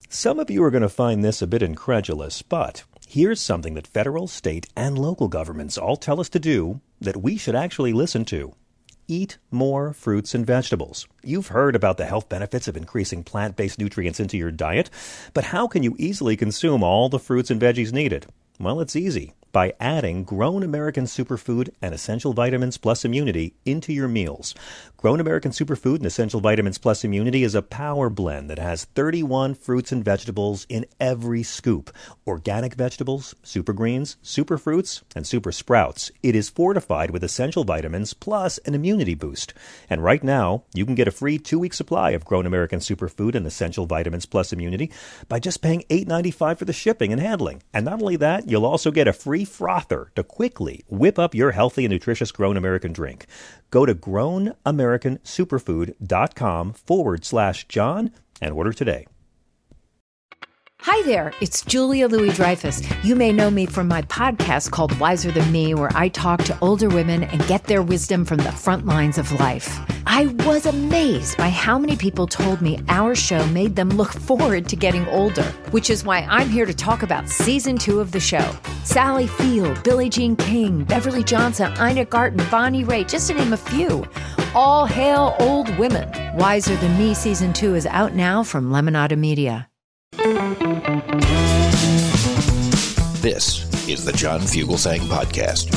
Some of you are going to find this a bit incredulous, but here's something that federal, state, and local governments all tell us to do that we should actually listen to. Eat more fruits and vegetables. You've heard about the health benefits of increasing plant-based nutrients into your diet, but how can you easily consume all the fruits and veggies needed? Well, it's easy. By adding Grown American Superfood and Essential Vitamins Plus Immunity into your meals. Grown American Superfood and Essential Vitamins Plus Immunity is a power blend that has 31 fruits and vegetables in every scoop. Organic vegetables, super greens, super fruits, and super sprouts. It is fortified with essential vitamins plus an immunity boost. And right now, you can get a free 2-week supply of Grown American Superfood and Essential Vitamins Plus Immunity by just paying $8.95 for the shipping and handling. And not only that, you'll also get a free frother to quickly whip up your healthy and nutritious Grown American drink. Go to grownamericansuperfood.com/John and order today. Hi there, it's Julia Louis-Dreyfus. You may know me from my podcast called Wiser Than Me, where I talk to older women and get their wisdom from the front lines of life. I was amazed by how many people told me our show made them look forward to getting older, which is why I'm here to talk about season 2 of the show. Sally Field, Billie Jean King, Beverly Johnson, Ina Garten, Bonnie Raitt, just to name a few. All hail old women. Wiser Than Me season 2 is out now from Lemonada Media. This is the John Fugelsang Podcast.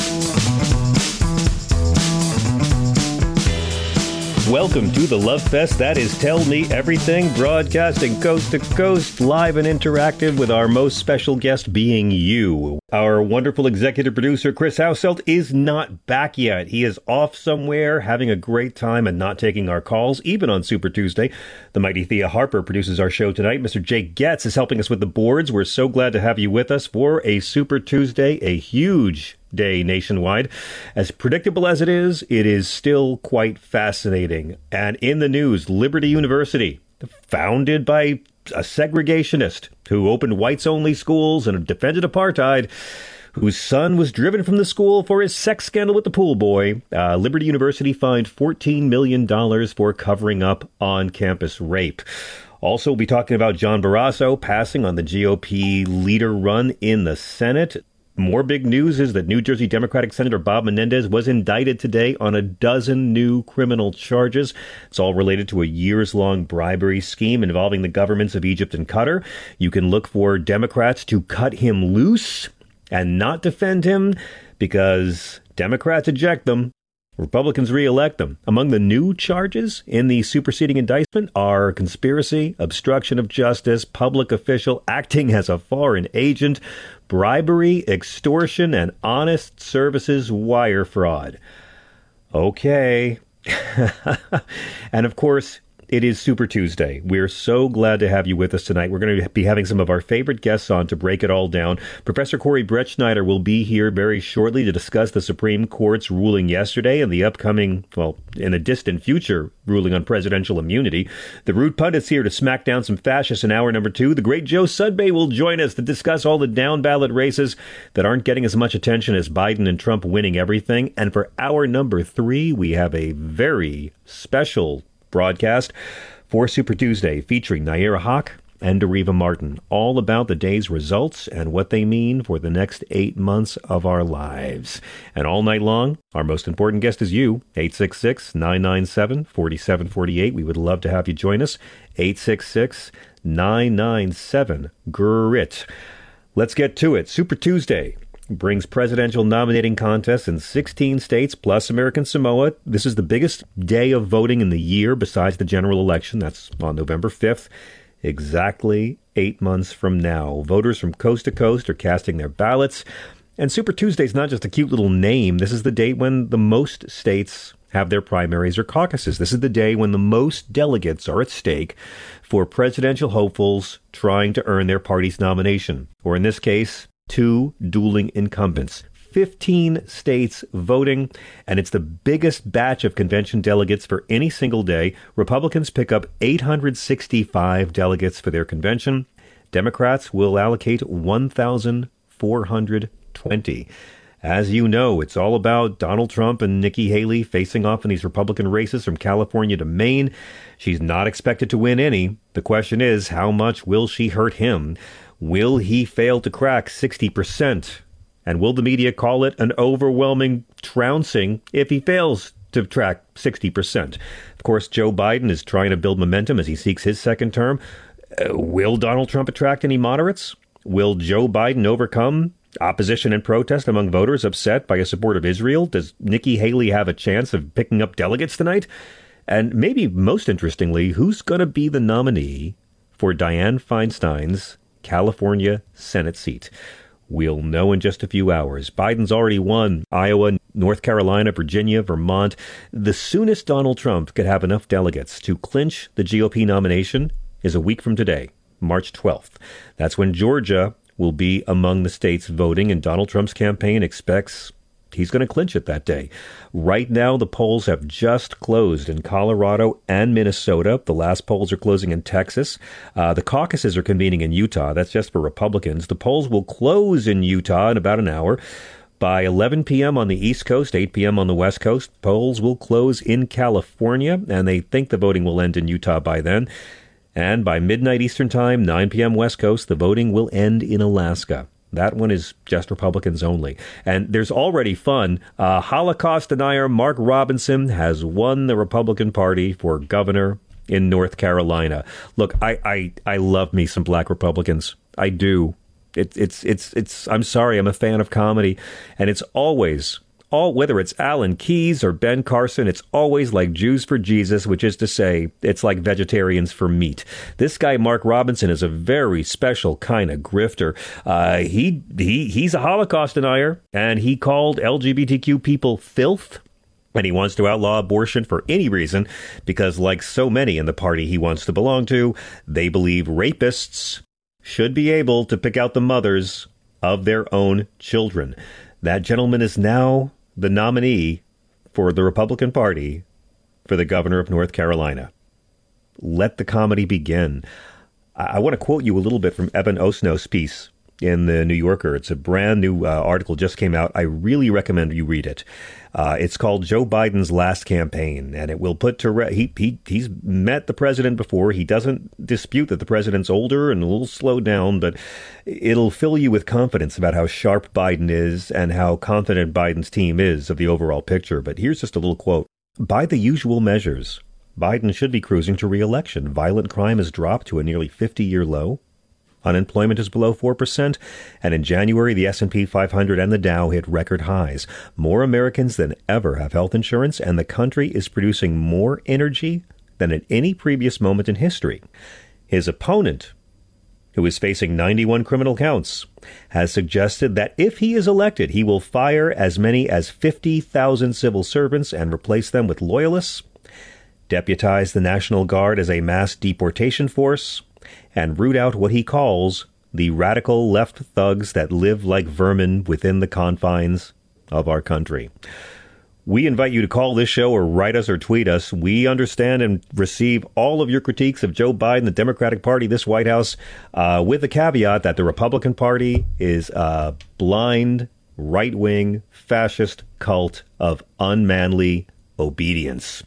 Welcome to the Love Fest that is Tell Me Everything, broadcasting coast to coast, live and interactive, with our most special guest being you. Our wonderful executive producer, Chris Hauselt, is not back yet. He is off somewhere, having a great time and not taking our calls, even on Super Tuesday. The mighty Thea Harper produces our show tonight. Mr. Jake Getz is helping us with the boards. We're so glad to have you with us for a Super Tuesday, a huge day nationwide. As predictable as it is still quite fascinating. And in the news, Liberty University, founded by a segregationist who opened whites-only schools and defended apartheid, whose son was driven from the school for his sex scandal with the pool boy. Liberty University fined $14 million for covering up on-campus rape. Also, we'll be talking about John Barrasso passing on the GOP leader run in the Senate. More big news is that New Jersey Democratic Senator Bob Menendez was indicted today on a dozen new criminal charges. It's all related to a years-long bribery scheme involving the governments of Egypt and Qatar. You can look for Democrats to cut him loose and not defend him because Democrats eject them. Republicans re-elect them. Among the new charges in the superseding indictment are conspiracy, obstruction of justice, public official, acting as a foreign agent, bribery, extortion, and honest services wire fraud. Okay. And of course, it is Super Tuesday. We're so glad to have you with us tonight. We're going to be having some of our favorite guests on to break it all down. Professor Corey Brettschneider will be here very shortly to discuss the Supreme Court's ruling yesterday and the upcoming, well, in the distant future, ruling on presidential immunity. The Rude Pundit's here to smack down some fascists in hour number 2. The great Joe Sudbay will join us to discuss all the down-ballot races that aren't getting as much attention as Biden and Trump winning everything. And for hour number 3, we have a very special broadcast for Super Tuesday featuring Naira Hawk and Deriva Martin, all about the day's results and what they mean for the next 8 months of our lives. And all night long, our most important guest is you, 866-997-4748. We would love to have you join us, 866-997-GRIT. Let's get to it. Super Tuesday brings presidential nominating contests in 16 states plus American Samoa. This is the biggest day of voting in the year besides the general election. That's on November 5th, exactly 8 months from now. Voters from coast to coast are casting their ballots. And Super Tuesday is not just a cute little name. This is the date when the most states have their primaries or caucuses. This is the day when the most delegates are at stake for presidential hopefuls trying to earn their party's nomination. Or in this case, 2 dueling incumbents. 15 states voting, and it's the biggest batch of convention delegates for any single day. Republicans pick up 865 delegates for their convention. Democrats will allocate 1,420. As you know, it's all about Donald Trump and Nikki Haley facing off in these Republican races from California to Maine. She's not expected to win any. The question is, how much will she hurt him? Will he fail to crack 60%? And will the media call it an overwhelming trouncing if he fails to track 60%? Of course, Joe Biden is trying to build momentum as he seeks his second term. Will Donald Trump attract any moderates? Will Joe Biden overcome opposition and protest among voters upset by a support of Israel? Does Nikki Haley have a chance of picking up delegates tonight? And maybe most interestingly, who's going to be the nominee for Dianne Feinstein's California Senate seat? We'll know in just a few hours. Biden's already won Iowa, North Carolina, Virginia, Vermont. The soonest Donald Trump could have enough delegates to clinch the GOP nomination is a week from today, March 12th. That's when Georgia will be among the states voting, and Donald Trump's campaign expects he's going to clinch it that day. Right now, the polls have just closed in Colorado and Minnesota. The last polls are closing in Texas. The caucuses are convening in Utah. That's just for Republicans. The polls will close in Utah in about an hour. By 11 p.m. on the East Coast, 8 p.m. on the West Coast, polls will close in California, and they think the voting will end in Utah by then. And by midnight Eastern Time, 9 p.m. West Coast, the voting will end in Alaska. That one is just Republicans only. And there's already fun. Holocaust denier Mark Robinson has won the Republican Party for governor in North Carolina. Look, I love me some black Republicans. I do. It's I'm sorry, I'm a fan of comedy. And it's always, whether it's Alan Keyes or Ben Carson, it's always like Jews for Jesus, which is to say, it's like vegetarians for meat. This guy, Mark Robinson, is a very special kind of grifter. He's a Holocaust denier, and he called LGBTQ people filth. And he wants to outlaw abortion for any reason, because like so many in the party he wants to belong to, they believe rapists should be able to pick out the mothers of their own children. That gentleman is now the nominee for the Republican Party for the governor of North Carolina. Let the comedy begin. I want to quote you a little bit from Evan Osno's piece in the New Yorker. It's a brand new article, just came out. I really recommend you read it. It's called Joe Biden's Last Campaign, and it will put to rest. He's met the president before. He doesn't dispute that the president's older and a little slowed down, but it'll fill you with confidence about how sharp Biden is and how confident Biden's team is of the overall picture. But here's just a little quote. By the usual measures, Biden should be cruising to re-election. Violent crime has dropped to a nearly 50-year low. Unemployment is below 4%, and in January, the S&P 500 and the Dow hit record highs. More Americans than ever have health insurance, and the country is producing more energy than at any previous moment in history. His opponent, who is facing 91 criminal counts, has suggested that if he is elected, he will fire as many as 50,000 civil servants and replace them with loyalists, deputize the National Guard as a mass deportation force, and root out what he calls the radical left thugs that live like vermin within the confines of our country. We invite you to call this show or write us or tweet us. We understand and receive all of your critiques of Joe Biden, the Democratic Party, this White House, with the caveat that the Republican Party is a blind, right-wing, fascist cult of unmanly obedience.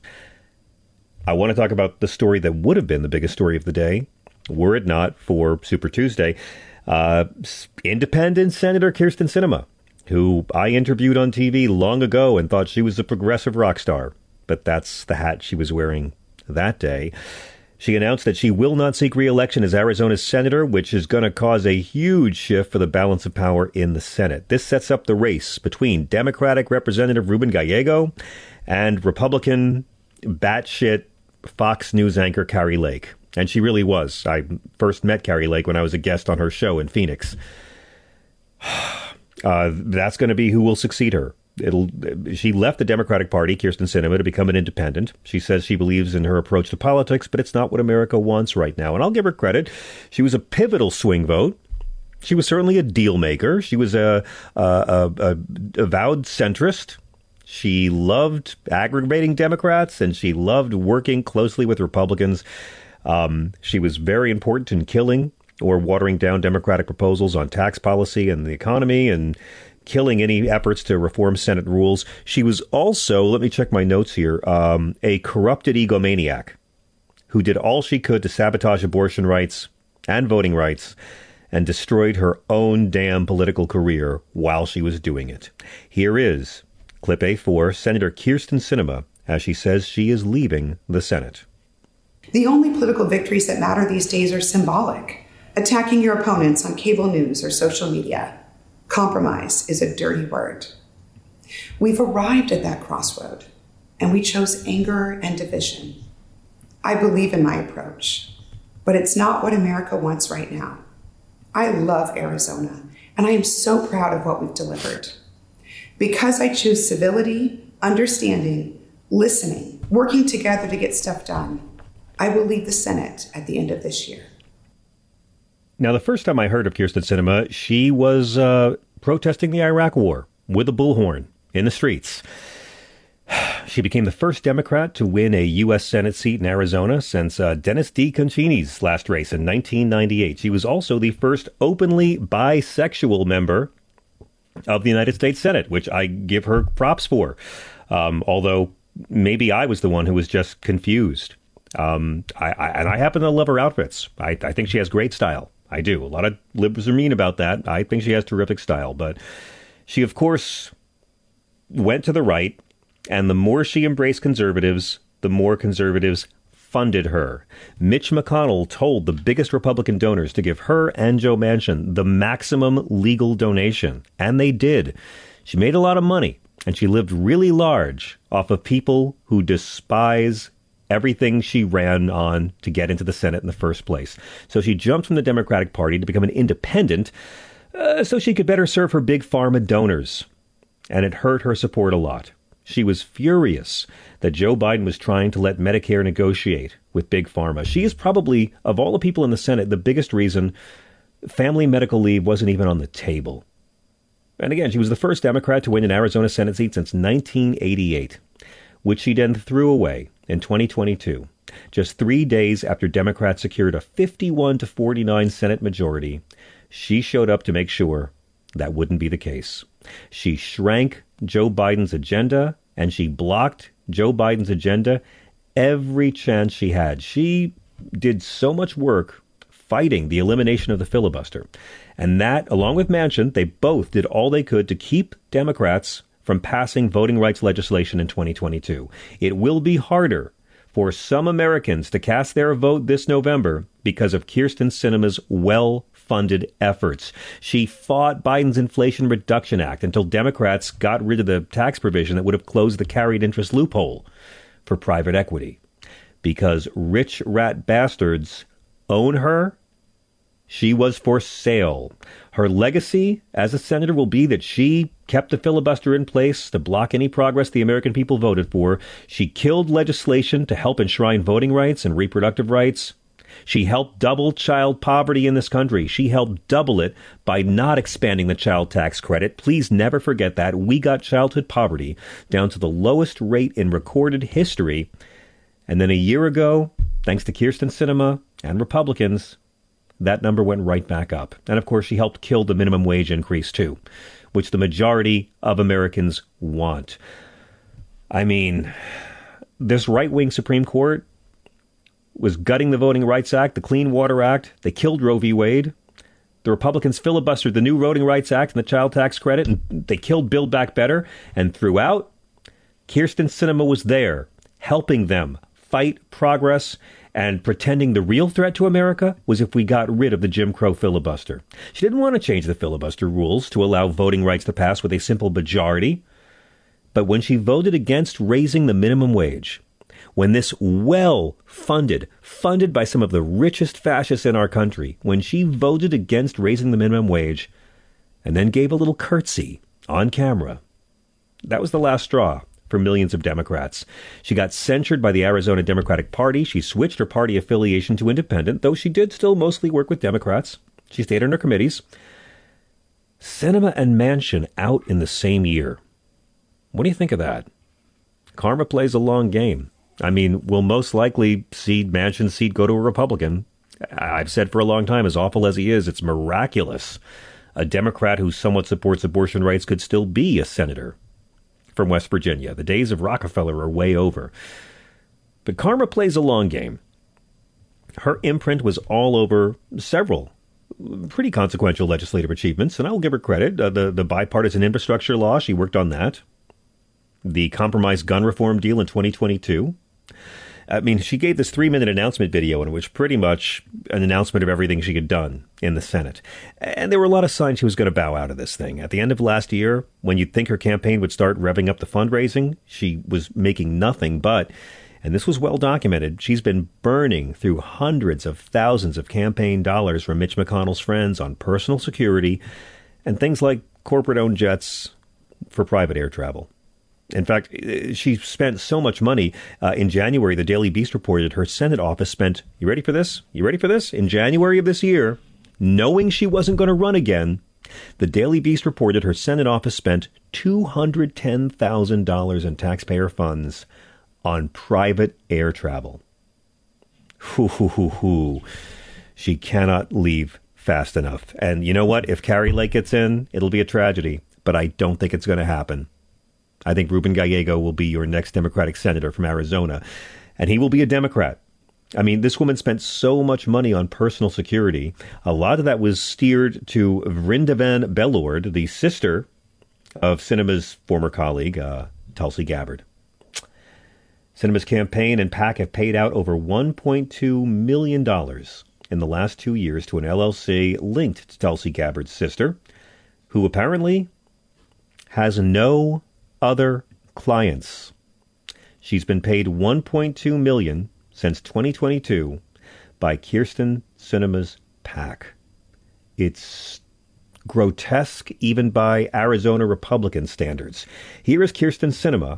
I want to talk about the story that would have been the biggest story of the day, were it not for Super Tuesday. Independent Senator Kyrsten Sinema, who I interviewed on TV long ago and thought she was a progressive rock star, but that's the hat she was wearing that day. She announced that she will not seek re-election as Arizona's senator, which is going to cause a huge shift for the balance of power in the Senate. This sets up the race between Democratic Representative Ruben Gallego and Republican batshit Fox News anchor Kari Lake. And she really was. I first met Kari Lake when I was a guest on her show in Phoenix. That's going to be who will succeed her. She left the Democratic Party, Kyrsten Sinema, to become an independent. She says she believes in her approach to politics, but it's not what America wants right now. And I'll give her credit. She was a pivotal swing vote. She was certainly a deal maker. She was a avowed centrist. She loved aggravating Democrats, and she loved working closely with Republicans. She was very important in killing or watering down Democratic proposals on tax policy and the economy, and killing any efforts to reform Senate rules. She was also, let me check my notes here, a corrupted egomaniac who did all she could to sabotage abortion rights and voting rights and destroyed her own damn political career while she was doing it. Here is clip A4, Senator Kyrsten Sinema, as she says she is leaving the Senate. The only political victories that matter these days are symbolic. Attacking your opponents on cable news or social media. Compromise is a dirty word. We've arrived at that crossroad, and we chose anger and division. I believe in my approach, but it's not what America wants right now. I love Arizona, and I am so proud of what we've delivered. Because I choose civility, understanding, listening, working together to get stuff done, I will leave the Senate at the end of this year. Now, the first time I heard of Kyrsten Sinema, she was protesting the Iraq War with a bullhorn in the streets. She became the first Democrat to win a U.S. Senate seat in Arizona since Dennis D. Concini's last race in 1998. She was also the first openly bisexual member of the United States Senate, which I give her props for, although maybe I was the one who was just confused. I happen to love her outfits. I think she has great style. I do. A lot of liberals are mean about that. I think she has terrific style. But she, of course, went to the right. And the more she embraced conservatives, the more conservatives funded her. Mitch McConnell told the biggest Republican donors to give her and Joe Manchin the maximum legal donation. And they did. She made a lot of money. And she lived really large off of people who despise everything she ran on to get into the Senate in the first place. So she jumped from the Democratic Party to become an independent so she could better serve her big pharma donors. And it hurt her support a lot. She was furious that Joe Biden was trying to let Medicare negotiate with big pharma. She is probably, of all the people in the Senate, the biggest reason family medical leave wasn't even on the table. And again, she was the first Democrat to win an Arizona Senate seat since 1988, which she then threw away in 2022, just 3 days after Democrats secured a 51-49 Senate majority. She showed up to make sure that wouldn't be the case. She shrank Joe Biden's agenda, and she blocked Joe Biden's agenda every chance she had. She did so much work fighting the elimination of the filibuster. And that, along with Manchin, they both did all they could to keep Democrats from passing voting rights legislation in 2022. It will be harder for some Americans to cast their vote this November because of Kyrsten Sinema's well-funded efforts. She fought Biden's Inflation Reduction Act until Democrats got rid of the tax provision that would have closed the carried interest loophole for private equity. Because rich rat bastards own her, she was for sale. Her legacy as a senator will be that she kept the filibuster in place to block any progress the American people voted for. She killed legislation to help enshrine voting rights and reproductive rights. She helped double child poverty in this country. She helped double it by not expanding the child tax credit. Please never forget that. We got childhood poverty down to the lowest rate in recorded history. And then a year ago, thanks to Kyrsten Sinema and Republicans, that number went right back up. And of course, she helped kill the minimum wage increase, too, which the majority of Americans want. I mean, this right-wing Supreme Court was gutting the Voting Rights Act, the Clean Water Act. They killed Roe v. Wade. The Republicans filibustered the new Voting Rights Act and the child tax credit, and they killed Build Back Better. And throughout, Kyrsten Sinema was there, helping them fight progress and pretending the real threat to America was if we got rid of the Jim Crow filibuster. She didn't want to change the filibuster rules to allow voting rights to pass with a simple majority. But when she voted against raising the minimum wage, when this well-funded, funded by some of the richest fascists in our country, when she voted against raising the minimum wage and then gave a little curtsy on camera, that was the last straw for millions of Democrats. She got censured by the Arizona Democratic Party. She switched her party affiliation to independent, though she did still mostly work with Democrats. She stayed on her committees. Sinema and Manchin out in the same year. What do you think of that? Karma plays a long game. I mean, we'll most likely see Manchin's seat go to a Republican. I've said for a long time, as awful as he is, it's miraculous A Democrat who somewhat supports abortion rights could still be a senator from West Virginia. The days of Rockefeller are way over. But karma plays a long game. Her imprint was all over several pretty consequential legislative achievements, and I will give her credit. The bipartisan infrastructure law, she worked on that. The compromise gun reform deal in 2022. I mean, she gave this 3-minute announcement video in which pretty much an announcement of everything she had done in the Senate. And there were a lot of signs she was going to bow out of this thing. At the end of last year, when you'd think her campaign would start revving up the fundraising, she was making nothing but, and this was well documented, she's been burning through hundreds of thousands of campaign dollars from Mitch McConnell's friends on personal security and things like corporate-owned jets for private air travel. In fact, she spent so much money. In January, the Daily Beast reported her Senate office spent, you ready for this? You ready for this? In January of this year, knowing she wasn't going to run again, the Daily Beast reported her Senate office spent $210,000 in taxpayer funds on private air travel. She cannot leave fast enough. And you know what? If Kari Lake gets in, it'll be a tragedy. But I don't think it's going to happen. I think Ruben Gallego will be your next Democratic senator from Arizona, and he will be a Democrat. I mean, this woman spent so much money on personal security. A lot of that was steered to Vrindavan Bellord, the sister of Sinema's former colleague, Tulsi Gabbard. Sinema's campaign and PAC have paid out over $1.2 million in the last 2 years to an LLC linked to Tulsi Gabbard's sister, who apparently has no other clients. She's been paid $1.2 million since 2022 by Kyrsten Sinema's PAC. It's grotesque even by Arizona Republican standards. Here is Kyrsten Sinema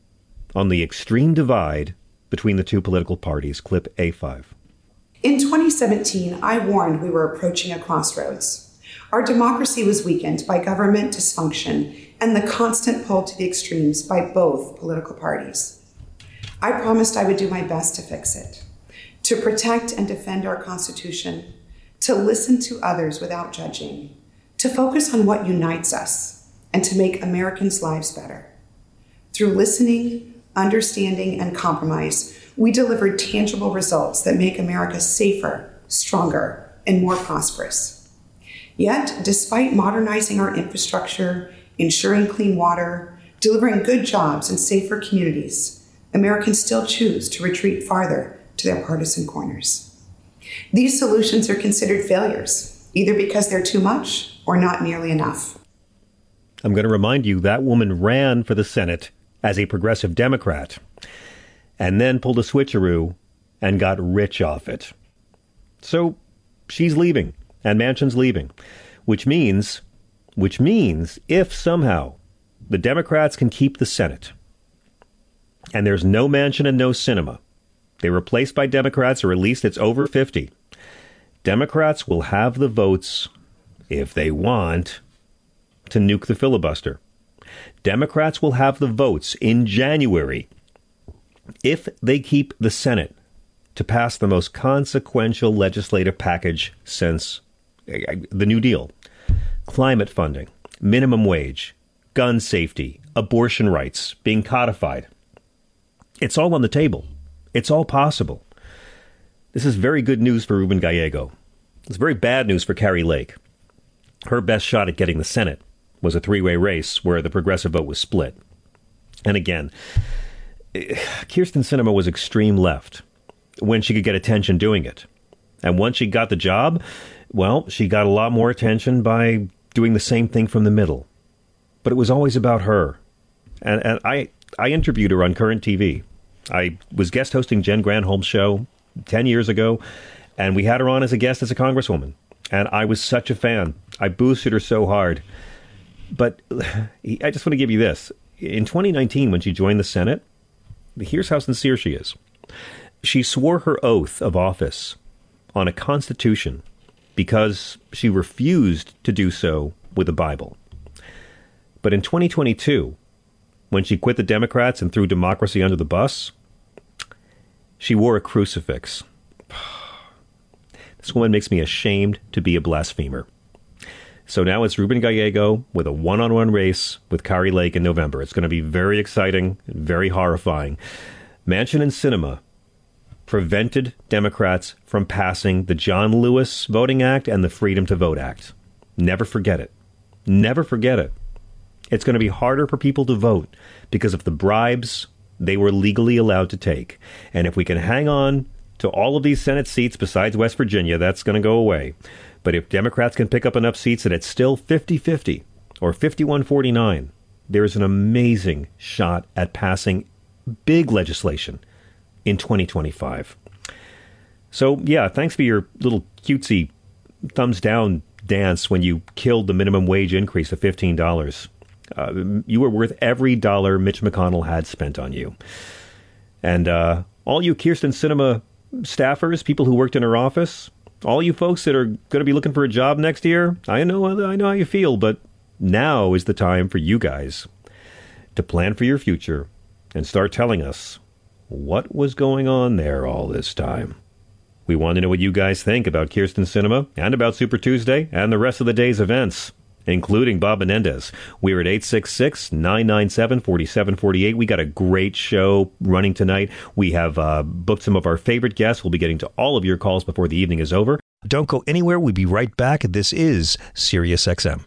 on the extreme divide between the two political parties. Clip A5. In 2017, I warned we were approaching a crossroads. Our democracy was weakened by government dysfunction and the constant pull to the extremes by both political parties. I promised I would do my best to fix it, to protect and defend our Constitution, to listen to others without judging, to focus on what unites us, and to make Americans' lives better. Through listening, understanding, and compromise, we delivered tangible results that make America safer, stronger, and more prosperous. Yet, despite modernizing our infrastructure, ensuring clean water, delivering good jobs and safer communities, Americans still choose to retreat farther to their partisan corners. These solutions are considered failures, either because they're too much or not nearly enough. I'm going to remind you that woman ran for the Senate as a progressive Democrat and then pulled a switcheroo and got rich off it. So she's leaving and Manchin's leaving, which means if somehow the Democrats can keep the Senate and there's no Manchin and no Sinema, they're replaced by Democrats, or at least it's over 50, Democrats will have the votes, if they want, to nuke the filibuster. Democrats will have the votes in January, if they keep the Senate, to pass the most consequential legislative package since the New Deal. Climate funding, minimum wage, gun safety, abortion rights being codified. It's all on the table. It's all possible. This is very good news for Ruben Gallego. It's very bad news for Kari Lake. Her best shot at getting the Senate was a three-way race where the progressive vote was split. And again, Kyrsten Sinema was extreme left when she could get attention doing it. And once she got the job, well, she got a lot more attention by doing the same thing from the middle. But it was always about her. And I interviewed her on Current TV. I was guest hosting Jen Granholm's show 10 years ago, and we had her on as a guest as a congresswoman. And I was such a fan. I boosted her so hard. But I just want to give you this. In 2019, when she joined the Senate, here's how sincere she is. She swore her oath of office on a constitution because she refused to do so with the Bible. But in 2022, when she quit the Democrats and threw democracy under the bus, she wore a crucifix. This woman makes me ashamed to be a blasphemer. So now it's Ruben Gallego with a one-on-one race with Kari Lake in November. It's going to be very exciting, very horrifying. Manchin and Sinema prevented Democrats from passing the John Lewis Voting Act and the Freedom to Vote Act. Never forget it. Never forget it. It's going to be harder for people to vote because of the bribes they were legally allowed to take. And if we can hang on to all of these Senate seats besides West Virginia, that's going to go away. But if Democrats can pick up enough seats that it's still 50-50 or 51-49, there's an amazing shot at passing big legislation in 2025. So, yeah, thanks for your little cutesy thumbs down dance when you killed the minimum wage increase of $15. You were worth every dollar Mitch McConnell had spent on you. And all you Kyrsten Sinema staffers, people who worked in her office, all you folks that are going to be looking for a job next year, I know how you feel, but now is the time for you guys to plan for your future and start telling us what was going on there all this time. We want to know what you guys think about Kyrsten Sinema and about Super Tuesday and the rest of the day's events, including Bob Menendez. We're at 866-997-4748. We got a great show running tonight. We have booked some of our favorite guests. We'll be getting to all of your calls before the evening is over. Don't go anywhere. We'll be right back. This is SiriusXM.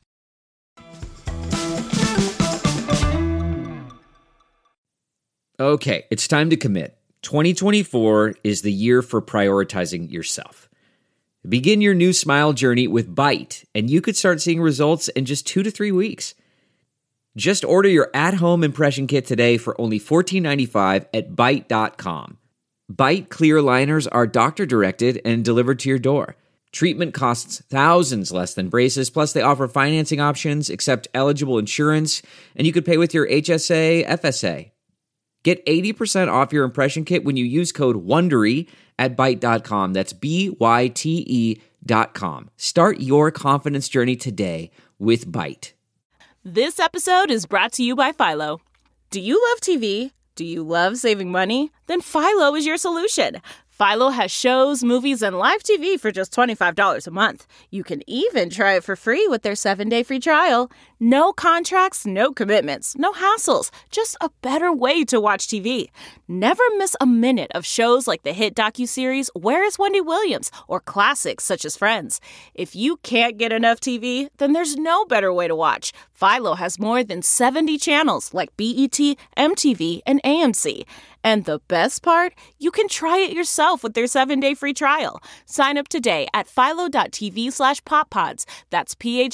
Okay, it's time to commit. 2024 is the year for prioritizing yourself. Begin your new smile journey with Byte, and you could start seeing results in just 2 to 3 weeks. Just order your at-home impression kit today for only $14.95 at Byte.com. Byte clear liners are doctor-directed and delivered to your door. Treatment costs thousands less than braces, plus they offer financing options, accept eligible insurance, and you could pay with your HSA, FSA. Get 80% off your impression kit when you use code WONDERY at Byte.com. That's BYTE.com. Start your confidence journey today with Byte. This episode is brought to you by Philo. Do you love TV? Do you love saving money? Then Philo is your solution. Philo has shows, movies, and live TV for just $25 a month. You can even try it for free with their 7-day free trial. No contracts, no commitments, no hassles. Just a better way to watch TV. Never miss a minute of shows like the hit docuseries Where is Wendy Williams? Or classics such as Friends. If you can't get enough TV, then there's no better way to watch. Philo has more than 70 channels like BET, MTV, and AMC. And the best part? You can try it yourself with their 7-day free trial. Sign up today at philo.tv/poppods. That's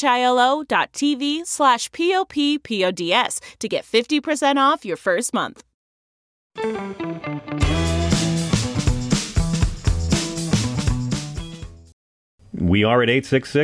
philo.tv/POPPODS to get 50% off your first month. We are at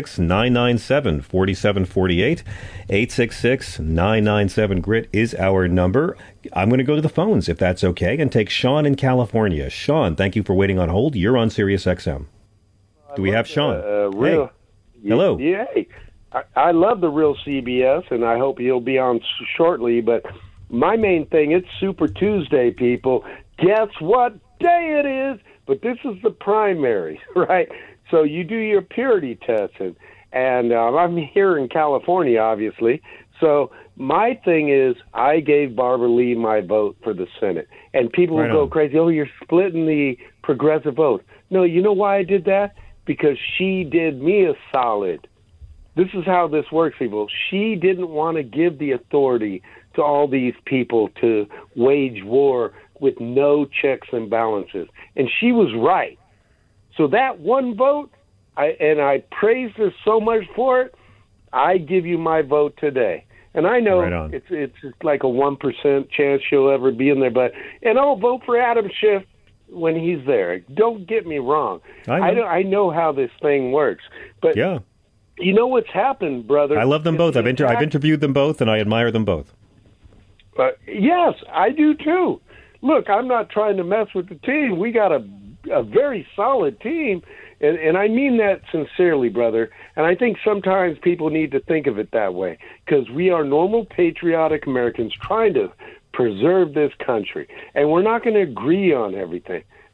866-997-4748. 866-997-GRIT is our number. I'm going to go to the phones, if that's okay, and take Sean in California. Sean, thank you for waiting on hold. You're on SiriusXM. Do we have Sean? Hey. Hello. Yeah. I love the real CBS, and I hope he'll be on shortly. But my main thing, it's Super Tuesday, people. Guess what day it is? But this is the primary, right? So you do your purity testing, and I'm here in California, obviously. So my thing is, I gave Barbara Lee my vote for the Senate, and people will go crazy. Oh, you're splitting the progressive vote. No, you know why I did that? Because she did me a solid. This is how this works, people. She didn't want to give the authority to all these people to wage war with no checks and balances, and she was right. So that one vote, I praised her so much for it, I give you my vote today. And I know it's like a 1% chance she'll ever be in there, and I'll vote for Adam Schiff when he's there. Don't get me wrong. I know how this thing works. But yeah. You know what's happened, brother? I love them both. I've interviewed them both, and I admire them both. Yes, I do too. Look, I'm not trying to mess with the team. We got a very solid team, and I mean that sincerely, brother. And I think sometimes people need to think of it that way, because we are normal, patriotic Americans trying to preserve this country, and we're not going to agree on everything.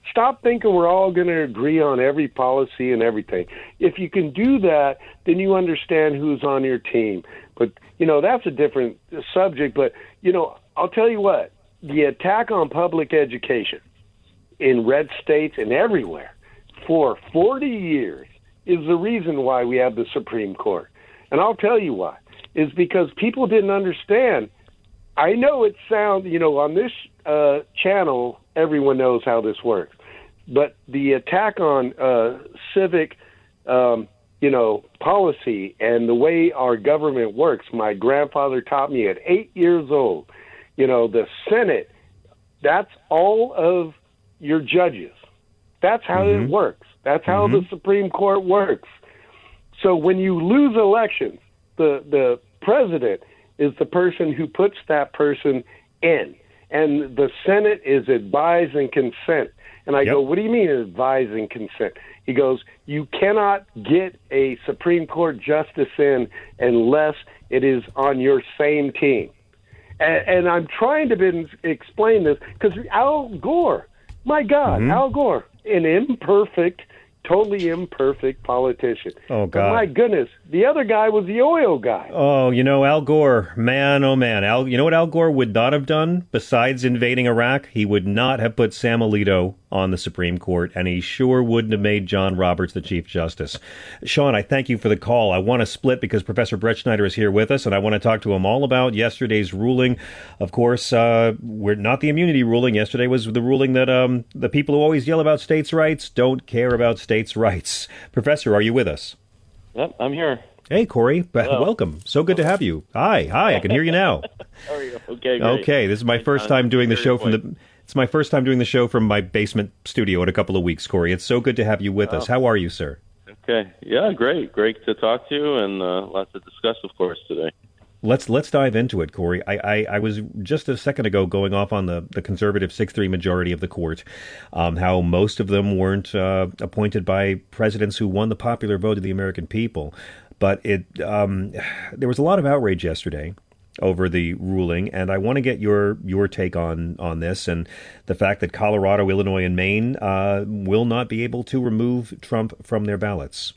Stop thinking we're all going to agree on every policy and everything. If you can do that, then you understand who's on your team. But, that's a different subject. But, I'll tell you what, the attack on public education in red states and everywhere for 40 years is the reason why we have the Supreme Court. And I'll tell you why. Is because people didn't understand. I know it sounds, on this channel, everyone knows how this works. But the attack on civic, policy and the way our government works, my grandfather taught me at 8 years old. The Senate, that's all of your judges. That's how it works. That's how the Supreme Court works. So when you lose elections, the president is the person who puts that person in. And the Senate is advise and consent. And I go, what do you mean advise and consent? He goes, you cannot get a Supreme Court justice in unless it is on your same team. And I'm trying to explain this because Al Gore, my God, Al Gore, an imperfect, totally imperfect politician. Oh, God. But my goodness, the other guy was the oil guy. Oh, Al Gore, man, oh, man. You know what Al Gore would not have done besides invading Iraq? He would not have put Sam Alito on the Supreme Court, and he sure wouldn't have made John Roberts the Chief Justice. Sean, I thank you for the call. I want to split because Professor Brett Schneider is here with us, and I want to talk to him all about yesterday's ruling. Of course, we're not the immunity ruling. Yesterday was the ruling that the people who always yell about states' rights don't care about states' rights. Professor, are you with us? Yep, I'm here. Hey, Corey. Hello. Welcome. So good to have you. Hi, I can hear you now. How are you? Okay, great. Okay, this is my first time doing the show from the... It's my first time doing the show from my basement studio in a couple of weeks, Corey. It's so good to have you with us. How are you, sir? Okay. Yeah, great. Great to talk to you, and lots to discuss, of course, today. Let's dive into it, Corey. I was just a second ago going off on the conservative 6-3 majority of the court, how most of them weren't appointed by presidents who won the popular vote of the American people. But there was a lot of outrage yesterday over the ruling, and I want to get your take on this and the fact that Colorado, Illinois, and Maine will not be able to remove Trump from their ballots.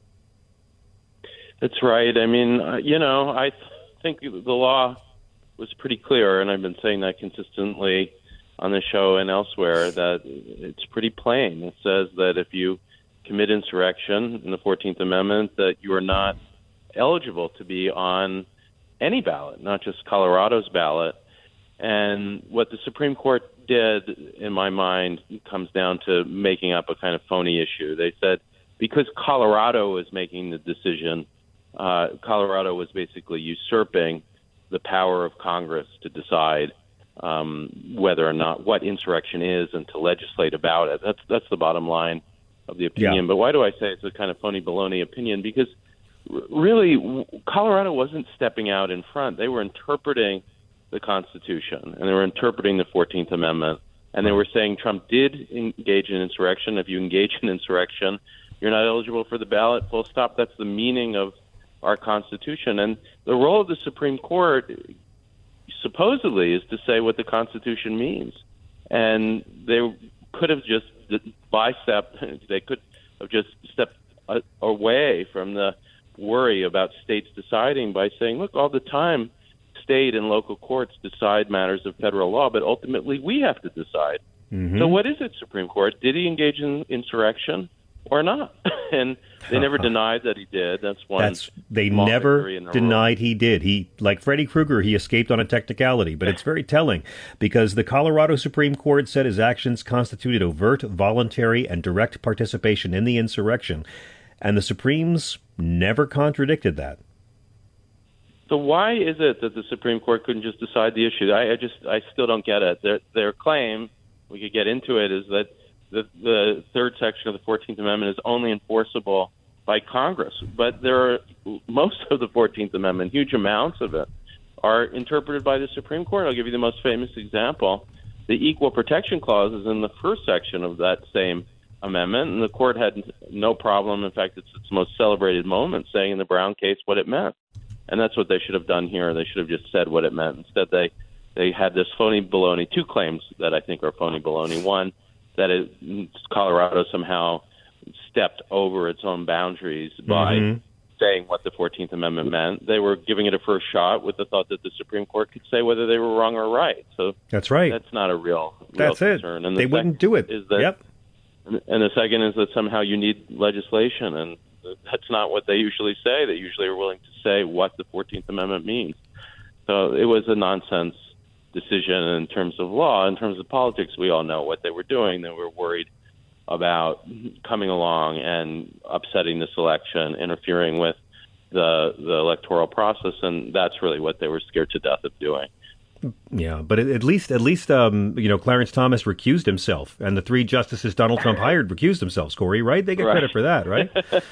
That's right. I mean, I think the law was pretty clear, and I've been saying that consistently on the show and elsewhere, that it's pretty plain. It says that if you commit insurrection in the 14th Amendment, that you are not eligible to be on any ballot, not just Colorado's ballot. And what the Supreme Court did, in my mind, comes down to making up a kind of phony issue. They said because Colorado is making the decision, Colorado was basically usurping the power of Congress to decide whether or not what insurrection is and to legislate about it. That's the bottom line of the opinion. Yeah. But why do I say it's a kind of phony baloney opinion? Because really, Colorado wasn't stepping out in front. They were interpreting the Constitution, and they were interpreting the 14th Amendment, and they were saying Trump did engage in insurrection. If you engage in insurrection, you're not eligible for the ballot, full stop. That's the meaning of our Constitution. And the role of the Supreme Court, supposedly, is to say what the Constitution means. And they could have just stepped away from the worry about states deciding by saying, look, all the time state and local courts decide matters of federal law, but ultimately we have to decide. Mm-hmm. So what is it, Supreme Court? Did he engage in insurrection or not? And they never denied that he did. They never denied he did. He, like Freddy Krueger, he escaped on a technicality, but it's very telling because the Colorado Supreme Court said his actions constituted overt, voluntary, and direct participation in the insurrection. And the Supremes never contradicted that. So why is it that the Supreme Court couldn't just decide the issue? I still don't get it. Their claim, we could get into it, is that the third section of the 14th Amendment is only enforceable by Congress. But most of the 14th Amendment, huge amounts of it, are interpreted by the Supreme Court. I'll give you the most famous example. The Equal Protection Clause is in the first section of that same amendment, and the court had no problem. In fact, it's its most celebrated moment, saying in the Brown case what it meant. And that's what they should have done here. They should have just said what it meant. Instead, they had this phony baloney, two claims that I think are phony baloney. One, Colorado somehow stepped over its own boundaries by saying what the 14th Amendment meant. They were giving it a first shot with the thought that the Supreme Court could say whether they were wrong or right. So that's right. That's not a real It. concern. And they wouldn't do it. And the second is that somehow you need legislation, and that's not what they usually say. They usually are willing to say what the 14th Amendment means. So it was a nonsense decision in terms of law. In terms of politics, we all know what they were doing. They were worried about coming along and upsetting this election, interfering with the electoral process, and that's really what they were scared to death of doing. Yeah, but at least, Clarence Thomas recused himself, and the 3 justices Donald Trump hired recused themselves, Corey, right? They get credit for that, right?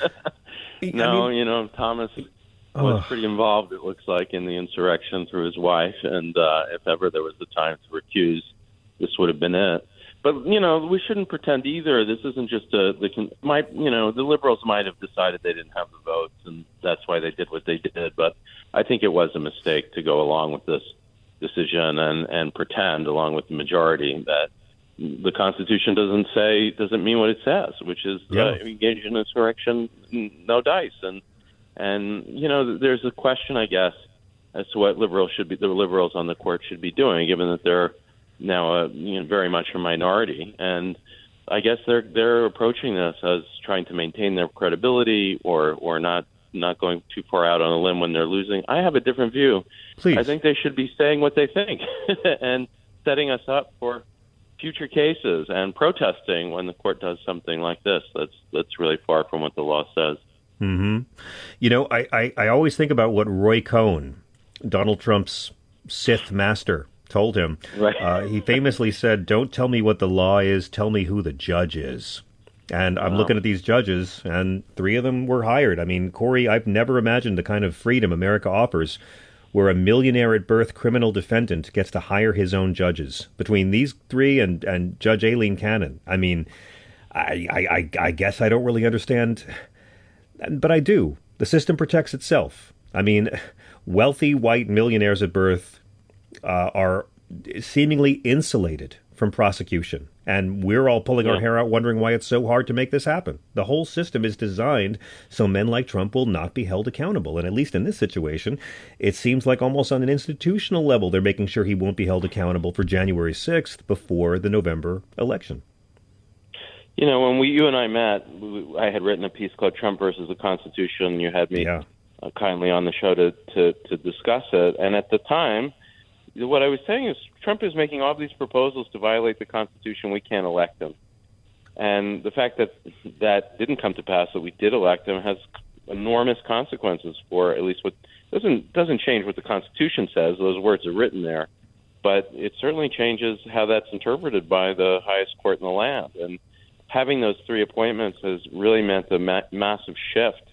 Thomas was pretty involved, it looks like, in the insurrection through his wife, and if ever there was a time to recuse, this would have been it. But, we shouldn't pretend either. This isn't just the liberals might have decided they didn't have the votes, and that's why they did what they did. But I think it was a mistake to go along with this decision and pretend, along with the majority, that the Constitution doesn't mean what it says, which is engage in insurrection, no dice. And there's a question, I guess, as to what the liberals on the court should be doing, given that they're now very much a minority, and I guess they're approaching this as trying to maintain their credibility or not going too far out on a limb when they're losing. I have a different view. Please. I think they should be saying what they think and setting us up for future cases and protesting when the court does something like this. That's really far from what the law says. I always think about what Roy Cohn, Donald Trump's Sith master, told him. Right. He famously said, "Don't tell me what the law is, tell me who the judge is." And I'm looking at these judges, and 3 of them were hired. I mean, Corey, I've never imagined the kind of freedom America offers where a millionaire at birth criminal defendant gets to hire his own judges. Between these 3 and Judge Aileen Cannon, I mean, I guess I don't really understand, but I do. The system protects itself. I mean, wealthy white millionaires at birth are seemingly insulated from prosecution. And we're all pulling our hair out wondering why it's so hard to make this happen. The whole system is designed so men like Trump will not be held accountable. And at least in this situation, it seems like almost on an institutional level, they're making sure he won't be held accountable for January 6th before the November election. When you and I met, I had written a piece called Trump versus the Constitution. You had me kindly on the show to discuss it. And at the time, what I was saying is Trump is making all these proposals to violate the Constitution. We can't elect him. And the fact that didn't come to pass, that we did elect him, has enormous consequences for at least what doesn't change what the Constitution says. Those words are written there. But it certainly changes how that's interpreted by the highest court in the land. And having those 3 appointments has really meant a massive shift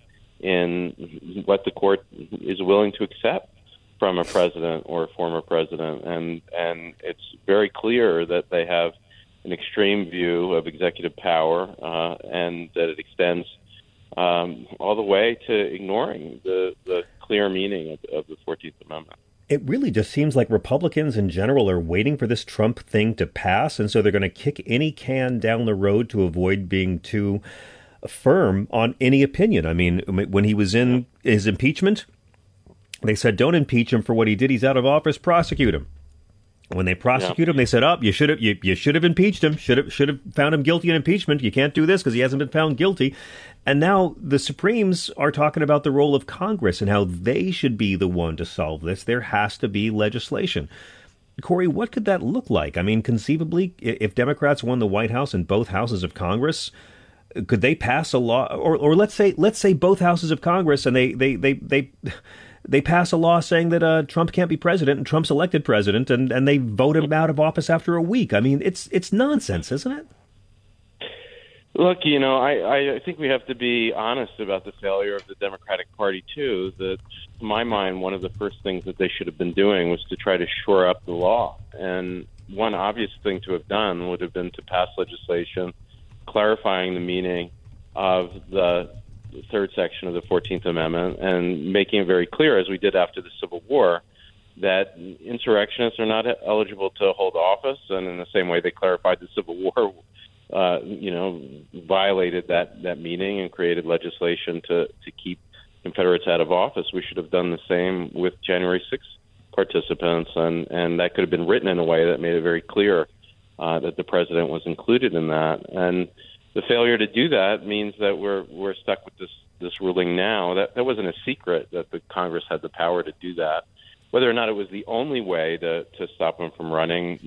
in what the court is willing to accept from a president or a former president, and it's very clear that they have an extreme view of executive power, and that it extends all the way to ignoring the clear meaning of the 14th Amendment. It really just seems like Republicans in general are waiting for this Trump thing to pass, and so they're going to kick any can down the road to avoid being too firm on any opinion. I mean, when he was in his impeachment, they said, don't impeach him for what he did. He's out of office. Prosecute him. When they prosecute him, they said, you should have impeached him. Should have found him guilty in impeachment. You can't do this because he hasn't been found guilty. And now the Supremes are talking about the role of Congress and how they should be the one to solve this. There has to be legislation. Corey, what could that look like? I mean, conceivably, if Democrats won the White House and both houses of Congress, could they pass a law? Or let's say both houses of Congress and they pass a law saying that Trump can't be president and Trump's elected president, and they vote him out of office after a week. I mean, it's nonsense, isn't it? Look, I think we have to be honest about the failure of the Democratic Party, too. That, to my mind, one of the first things that they should have been doing was to try to shore up the law. And one obvious thing to have done would have been to pass legislation clarifying the meaning of the third section of the 14th Amendment and making it very clear, as we did after the Civil War, that insurrectionists are not eligible to hold office. And in the same way they clarified the Civil War violated that meeting and created legislation to keep Confederates out of office. We should have done the same with January 6th participants, and that could have been written in a way that made it very clear that the president was included in that. And the failure to do that means that we're stuck with this ruling now. That wasn't a secret that the Congress had the power to do that. Whether or not it was the only way to stop him from running,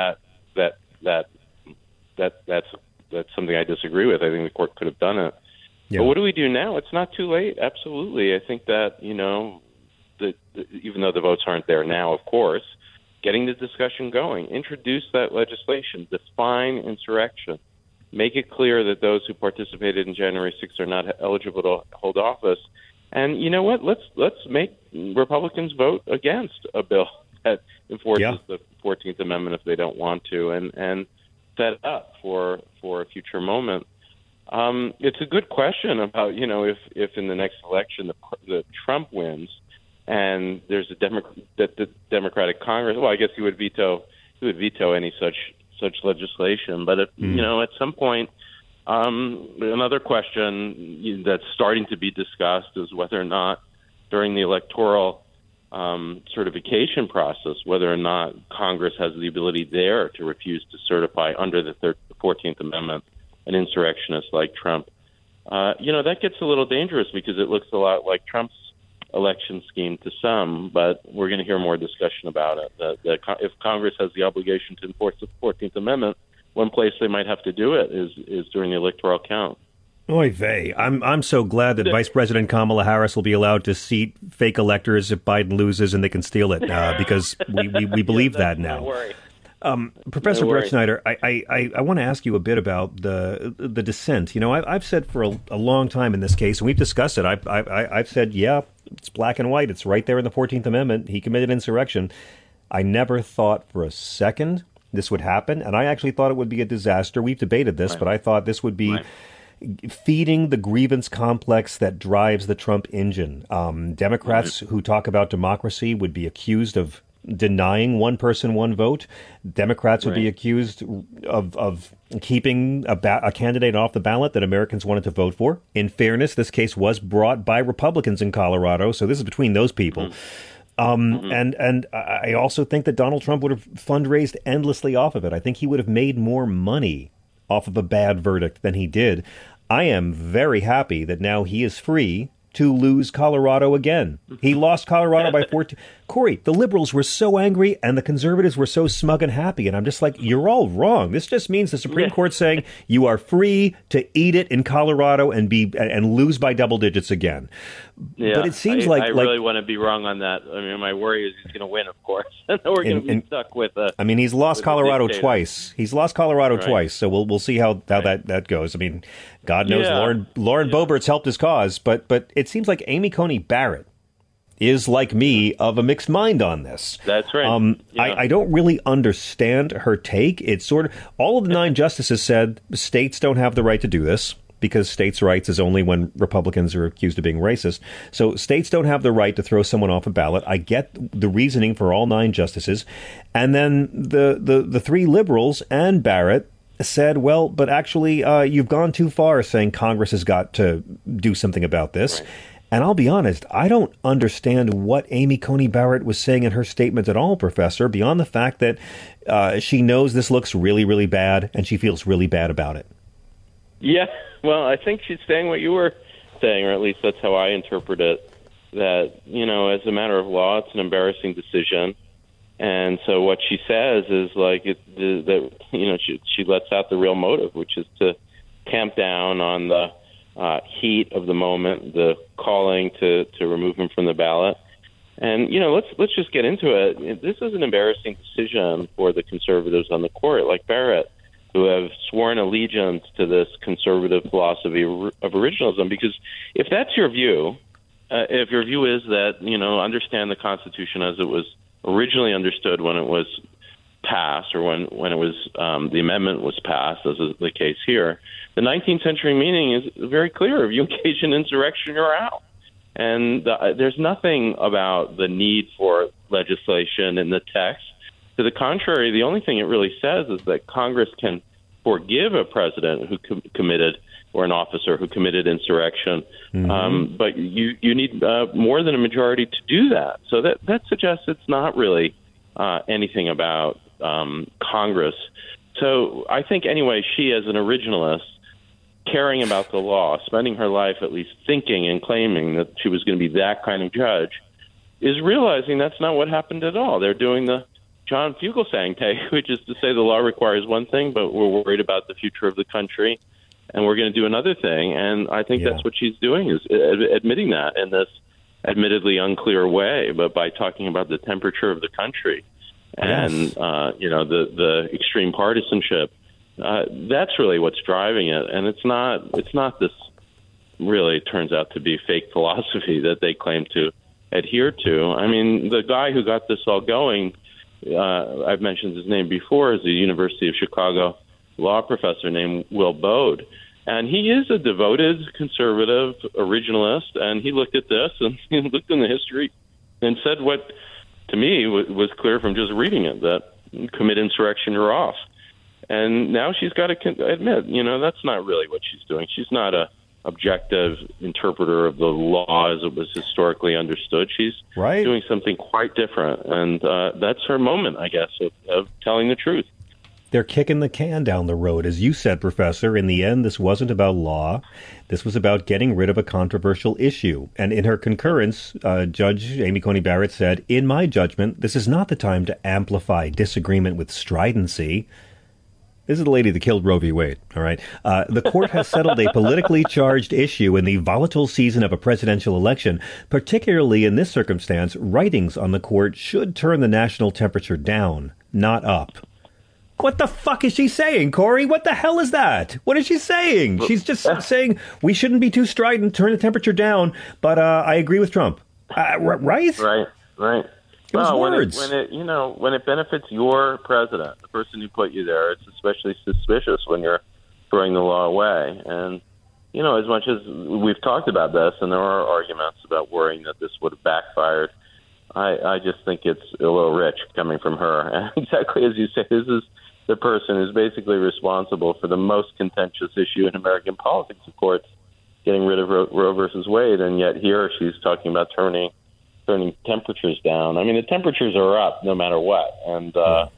that's something I disagree with. I think the court could have done it. Yeah. But what do we do now? It's not too late. Absolutely. I think that, even though the votes aren't there now, of course, getting the discussion going, introduce that legislation, define insurrection, make it clear that those who participated in January 6th are not eligible to hold office. And you know what? Let's make Republicans vote against a bill that enforces the 14th Amendment if they don't want to, and set up for a future moment. It's a good question about, if in the next election the Trump wins and there's the Democratic Congress. Well, I guess he would veto any such legislation. But at some point, another question that's starting to be discussed is whether or not during the electoral certification process, whether or not Congress has the ability there to refuse to certify under the 14th Amendment an insurrectionist like Trump. That gets a little dangerous because it looks a lot like Trump's election scheme to some, but we're going to hear more discussion about it. That if Congress has the obligation to enforce the 14th Amendment, one place they might have to do it is during the electoral count. Oy vey. I'm so glad that Vice President Kamala Harris will be allowed to seat fake electors if Biden loses and they can steal it because we believe that now. Professor Brett Snyder, I want to ask you a bit about the dissent. I've said for a long time in this case, and we've discussed it, I've said, it's black and white. It's right there in the 14th Amendment. He committed insurrection. I never thought for a second this would happen, and I actually thought it would be a disaster. We've debated this, but I thought this would be feeding the grievance complex that drives the Trump engine. Democrats who talk about democracy would be accused of denying one person, one vote. Democrats would be accused of keeping a candidate off the ballot that Americans wanted to vote for. In fairness, this case was brought by Republicans in Colorado, so this is between those people. And I also think that Donald Trump would have fundraised endlessly off of it. I think he would have made more money off of a bad verdict than he did. I am very happy that now he is free to lose Colorado again. He lost Colorado by 14. Corey, the liberals were so angry and the conservatives were so smug and happy. And I'm just like, you're all wrong. This just means the Supreme Court saying you are free to eat it in Colorado and lose by double digits again. Yeah, but it seems I really want to be wrong on that. I mean, my worry is he's going to win, of course. And we're going to be stuck with he's lost Colorado twice. He's lost Colorado twice. So we'll see how that goes. I mean, God knows Lauren Boebert's helped his cause, but it seems like Amy Coney Barrett is, like me, of a mixed mind on this. That's right. I don't really understand her take. It's sort of all of the 9 justices said states don't have the right to do this because states' rights is only when Republicans are accused of being racist. So states don't have the right to throw someone off a ballot. I get the reasoning for all 9 justices. And then the 3 liberals and Barrett said, well, but actually you've gone too far saying Congress has got to do something about this. Right. And I'll be honest, I don't understand what Amy Coney Barrett was saying in her statement at all, Professor, beyond the fact that she knows this looks really, really bad and she feels really bad about it. Yeah, well, I think she's saying what you were saying, or at least that's how I interpret it, that, as a matter of law, it's an embarrassing decision. And so what she says is she lets out the real motive, which is to tamp down on the heat of the moment, the calling to remove him from the ballot. And, let's just get into it. This is an embarrassing decision for the conservatives on the court, like Barrett, who have sworn allegiance to this conservative philosophy of originalism. Because if that's your view, if your view is that, understand the Constitution as it was originally understood when it was passed, or when it was the amendment was passed, as is the case here, the 19th century meaning is very clear. If you engage in insurrection, you're out. And there's nothing about the need for legislation in the text. To the contrary, the only thing it really says is that Congress can forgive a president who committed or an officer who committed insurrection. But you need more than a majority to do that. So that suggests it's not really anything about Congress. So I think, anyway, she, as an originalist, caring about the law, spending her life at least thinking and claiming that she was going to be that kind of judge, is realizing that's not what happened at all. They're doing the John Fugelsang take, which is to say the law requires one thing, but we're worried about the future of the country, and we're going to do another thing. And I think that's what she's doing, is admitting that in this admittedly unclear way, but by talking about the temperature of the country and, the extreme partisanship. That's really what's driving it. And it's not this really turns out to be fake philosophy that they claim to adhere to. I mean, the guy who got this all going, I've mentioned his name before, is a University of Chicago law professor named Will Baude. And he is a devoted conservative originalist. And he looked at this and he looked in the history and said what, to me, was clear from just reading it, that commit insurrection, you're off. And now she's got to admit, that's not really what she's doing. She's not a objective interpreter of the law as it was historically understood. She's doing something quite different. And that's her moment, I guess, of telling the truth. They're kicking the can down the road. As you said, Professor, in the end, this wasn't about law. This was about getting rid of a controversial issue. And in her concurrence, Judge Amy Coney Barrett said, "In my judgment, this is not the time to amplify disagreement with stridency." This is the lady that killed Roe v. Wade, all right? The court has settled a politically charged issue in the volatile season of a presidential election. Particularly in this circumstance, writings on the court should turn the national temperature down, not up. What the fuck is she saying, Corey? What the hell is that? What is she saying? She's just saying we shouldn't be too strident, turn the temperature down, but I agree with Trump. Right? Right. Well, words. When it benefits your president, the person who put you there, it's especially suspicious when you're throwing the law away. And, as much as we've talked about this, and there are arguments about worrying that this would have backfired, I just think it's a little rich coming from her. And exactly as you say, this is the person who's basically responsible for the most contentious issue in American politics, of course, getting rid of Roe versus Wade. And yet here she's talking about turning temperatures down. I mean, the temperatures are up no matter what. And, but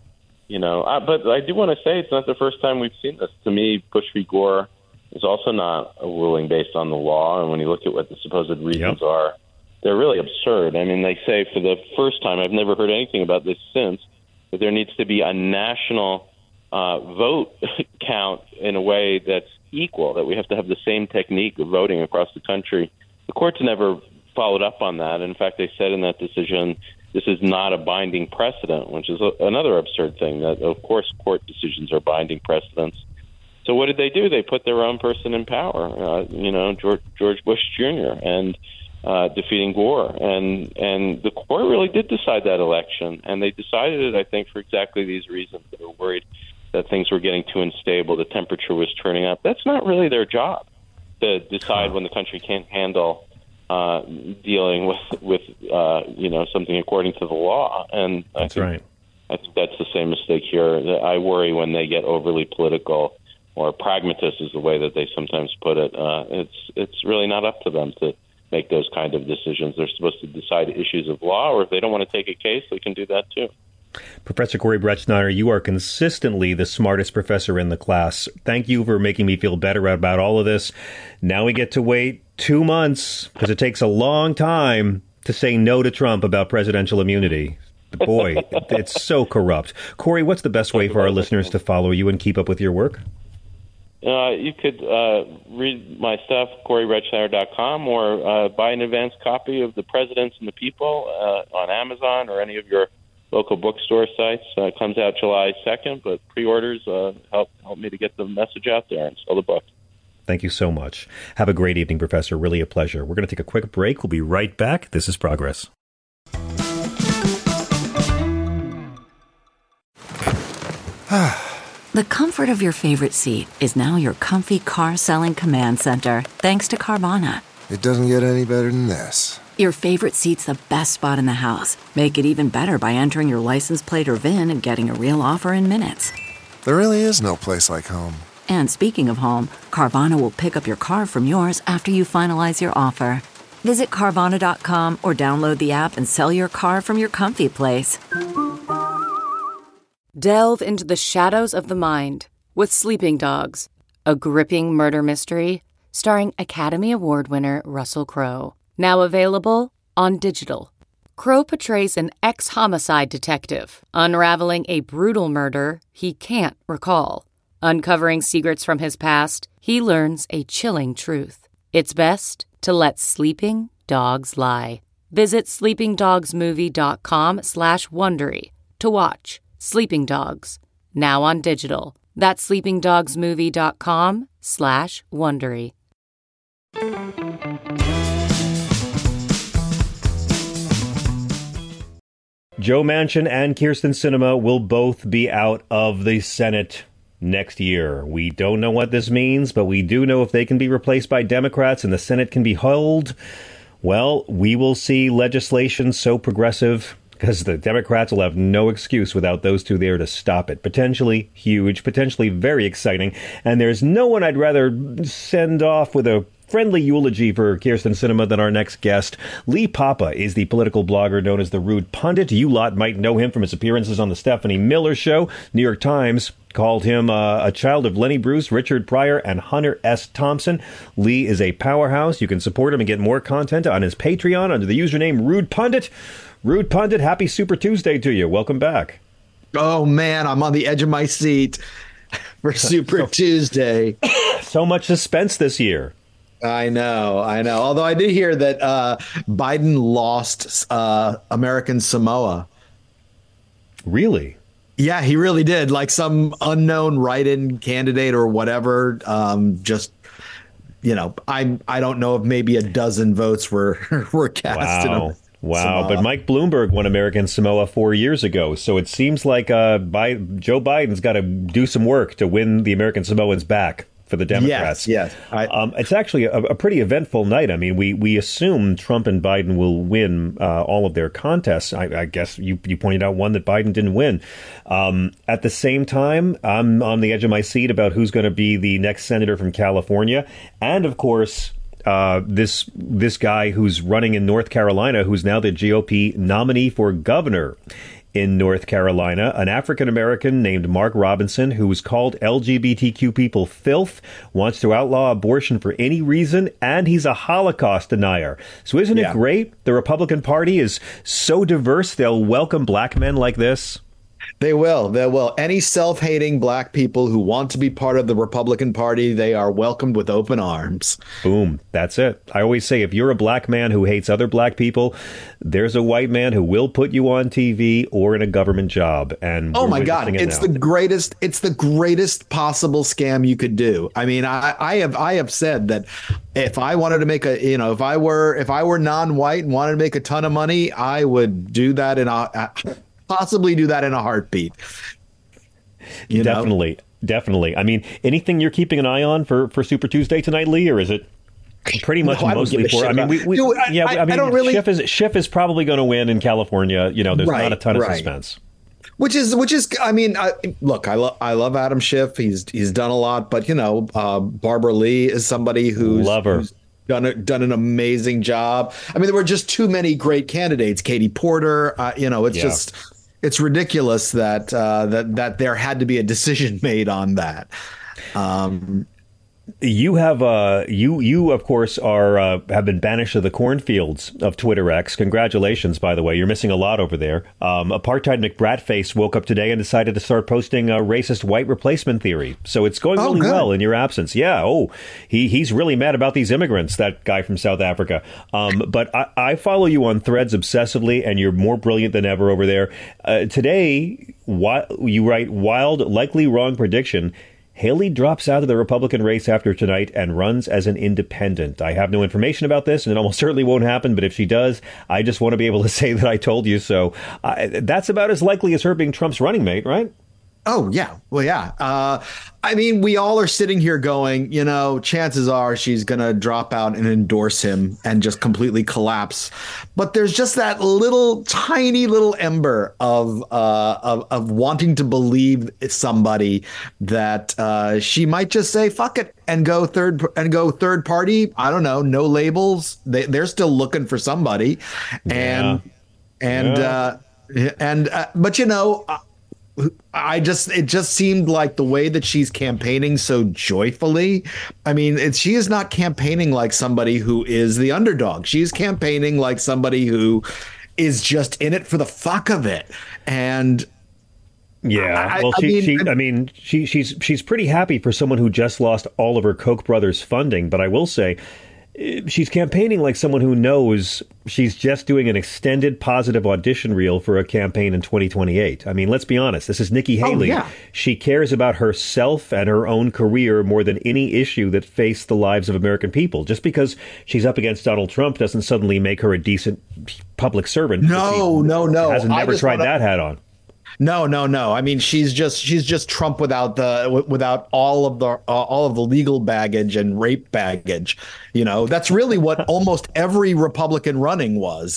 I do want to say it's not the first time we've seen this. To me, Bush v. Gore is also not a ruling based on the law. And when you look at what the supposed reasons are, they're really absurd. I mean, they say for the first time, I've never heard anything about this since, that there needs to be a national vote count in a way that's equal, that we have to have the same technique of voting across the country. The court's never followed up on that. In fact, they said in that decision, this is not a binding precedent, which is another absurd thing, that, of course, court decisions are binding precedents. So what did they do? They put their own person in power, George Bush Jr., and defeating Gore. And the court really did decide that election, and they decided it, I think, for exactly these reasons. They were worried that things were getting too unstable, the temperature was turning up. That's not really their job, to decide when the country can't handle dealing with something according to the law. And that's right. I think that's the same mistake here. I worry when they get overly political, or pragmatist is the way that they sometimes put it. It's really not up to them to make those kind of decisions. They're supposed to decide issues of law, or if they don't want to take a case, they can do that too. Professor Corey Brettschneider, you are consistently the smartest professor in the class. Thank you for making me feel better about all of this. Now we get to wait 2 months, because it takes a long time to say no to Trump about presidential immunity. Boy, it's so corrupt. Corey, what's the best way for our listeners to follow you and keep up with your work? You could read my stuff, CoreyBrettschneider.com, or buy an advance copy of The Presidents and the People on Amazon or any of your local bookstore sites. It comes out July 2nd, but pre-orders help me to get the message out there and sell the book. Thank you so much. Have a great evening, Professor. Really a pleasure. We're going to take a quick break. We'll be right back. This is Progress. The comfort of your favorite seat is now your comfy car selling command center, thanks to Carvana. It doesn't get any better than this. Your favorite seat's the best spot in the house. Make it even better by entering your license plate or VIN and getting a real offer in minutes. There really is no place like home. And speaking of home, Carvana will pick up your car from yours after you finalize your offer. Visit Carvana.com or download the app and sell your car from your comfy place. Delve into the shadows of the mind with Sleeping Dogs, a gripping murder mystery starring Academy Award winner Russell Crowe. Now available on digital. Crowe portrays an ex-homicide detective unraveling a brutal murder he can't recall. Uncovering secrets from his past, he learns a chilling truth. It's best to let sleeping dogs lie. Visit sleepingdogsmovie.com/Wondery to watch Sleeping Dogs, now on digital. That's sleepingdogsmovie.com/Wondery. Joe Manchin and Kyrsten Sinema will both be out of the Senate next year. We don't know what this means, but we do know if they can be replaced by Democrats and the Senate can be held, well, we will see legislation so progressive because the Democrats will have no excuse without those two there to stop it. Potentially huge, potentially very exciting. And there's no one I'd rather send off with a friendly eulogy for Kyrsten Sinema than our next guest. Lee Papa is the political blogger known as the Rude Pundit. You lot might know him from his appearances on the Stephanie Miller Show. New York Times called him a child of Lenny Bruce, Richard Pryor, and Hunter S. Thompson. Lee is a powerhouse. You can support him and get more content on his Patreon under the username Rude Pundit. Rude Pundit, happy Super Tuesday to you. Welcome back. Oh, man, I'm on the edge of my seat for Super Tuesday. So much suspense this year. I know. Although I did hear that Biden lost American Samoa. Really? Yeah, he really did. Like some unknown write-in candidate or whatever. Just, you know, I don't know if maybe a dozen votes were cast. Wow. Samoa. But Mike Bloomberg won American Samoa 4 years ago. So it seems like Joe Biden's got to do some work to win the American Samoans back for the Democrats. Yes. It's actually a pretty eventful night. I mean, we assume Trump and Biden will win all of their contests. I guess you pointed out one that Biden didn't win. At the same time, I'm on the edge of my seat about who's going to be the next senator from California. And, of course, this guy who's running in North Carolina, who's now the GOP nominee for governor in North Carolina, an African-American named Mark Robinson, who has called LGBTQ people filth, wants to outlaw abortion for any reason, and he's a Holocaust denier. So isn't it great? The Republican Party is so diverse, they'll welcome black men like this. They will. Any self-hating black people who want to be part of the Republican Party, they are welcomed with open arms. Boom. That's it. I always say, if you're a black man who hates other black people, there's a white man who will put you on TV or in a government job. And oh my God, it's the greatest possible scam you could do. I mean, I have said that if I wanted to make if I were non-white and wanted to make a ton of money, I would do that possibly do that in a heartbeat. Definitely. I mean, anything you're keeping an eye on for Super Tuesday tonight, Lee, or is it pretty much mostly for? I mean, Schiff is probably going to win in California. You know, there's not a ton of suspense. Which is, I mean, look, I love Adam Schiff. He's done a lot, but Barbara Lee is somebody who's done an amazing job. I mean, there were just too many great candidates. Katie Porter, it's ridiculous that that there had to be a decision made on that. You have you of course have been banished to the cornfields of Twitter X. Congratulations, by the way. You're missing a lot over there. Apartheid McBratface woke up today and decided to start posting a racist white replacement theory. So it's going really well in your absence. Yeah. He's really mad about these immigrants, that guy from South Africa. But I follow you on Threads obsessively, and you're more brilliant than ever over there. Today, you write wild, likely wrong prediction. Haley drops out of the Republican race after tonight and runs as an independent. I have no information about this, and it almost certainly won't happen. But if she does, I just want to be able to say that I told you so. That's about as likely as her being Trump's running mate, right? Oh, yeah. Well, yeah. I mean, we all are sitting here going, chances are she's going to drop out and endorse him and just completely collapse. But there's just that tiny little ember of wanting to believe somebody that she might just say, fuck it, and go third party. I don't know. No labels. They're still looking for somebody. But it just seemed like the way that she's campaigning so joyfully. I mean, she is not campaigning like somebody who is the underdog. She's campaigning like somebody who is just in it for the fuck of it. And yeah, she's pretty happy for someone who just lost all of her Koch brothers funding. But I will say, she's campaigning like someone who knows she's just doing an extended positive audition reel for a campaign in 2028. I mean, let's be honest. This is Nikki Haley. Oh, yeah. She cares about herself and her own career more than any issue that faced the lives of American people. Just because she's up against Donald Trump doesn't suddenly make her a decent public servant. No. Hasn't never tried that hat on. No. I mean, she's just Trump without all of the legal baggage and rape baggage. That's really what almost every Republican running was.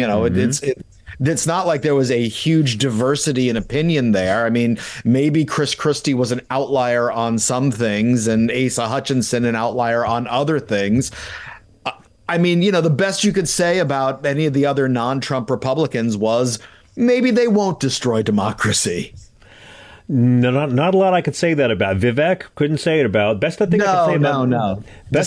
It's not like there was a huge diversity in opinion there. I mean, maybe Chris Christie was an outlier on some things and Asa Hutchinson an outlier on other things. I mean, the best you could say about any of the other non-Trump Republicans was, maybe they won't destroy democracy. No, not a lot I could say that about. Vivek, couldn't say it about. Best thing I could say about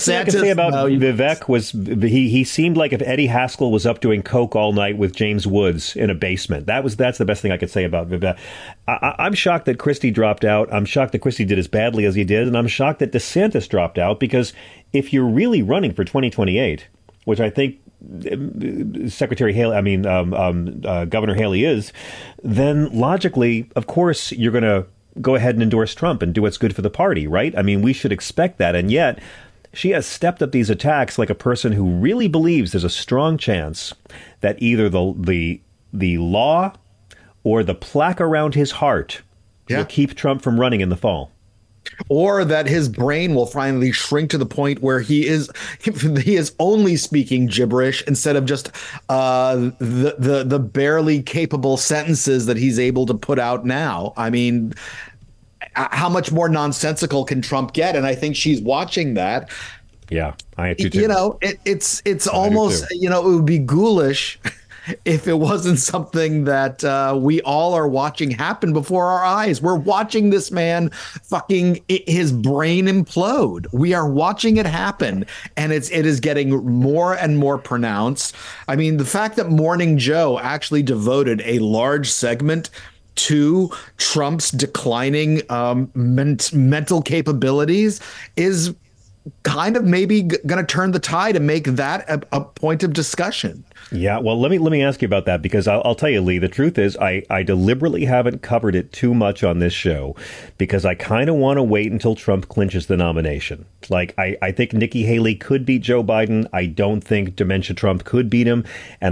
Vivek was he seemed like if Eddie Haskell was up doing coke all night with James Woods in a basement. That's the best thing I could say about Vivek. I'm shocked that Christie dropped out. I'm shocked that Christie did as badly as he did, and I'm shocked that DeSantis dropped out, because if you're really running for 2028, which I think Secretary Haley, Governor Haley is, then logically, of course, you're going to go ahead and endorse Trump and do what's good for the party, right? I mean, we should expect that. And yet she has stepped up these attacks like a person who really believes there's a strong chance that either the law or the plaque around his heart will keep Trump from running in the fall. Or that his brain will finally shrink to the point where he is only speaking gibberish instead of just the barely capable sentences that he's able to put out now. I mean, how much more nonsensical can Trump get? And I think she's watching that. Yeah, I do too. It's almost, it would be ghoulish if it wasn't something that we all are watching happen before our eyes. We're watching this man fucking his brain implode. We are watching it happen, and it is getting more and more pronounced. I mean, the fact that Morning Joe actually devoted a large segment to Trump's declining mental capabilities is kind of maybe going to turn the tide and make that a point of discussion. Yeah, well, let me ask you about that, because I'll tell you, Lee, the truth is I deliberately haven't covered it too much on this show because I kind of want to wait until Trump clinches the nomination. Like, I think Nikki Haley could beat Joe Biden. I don't think Dementia Trump could beat him. And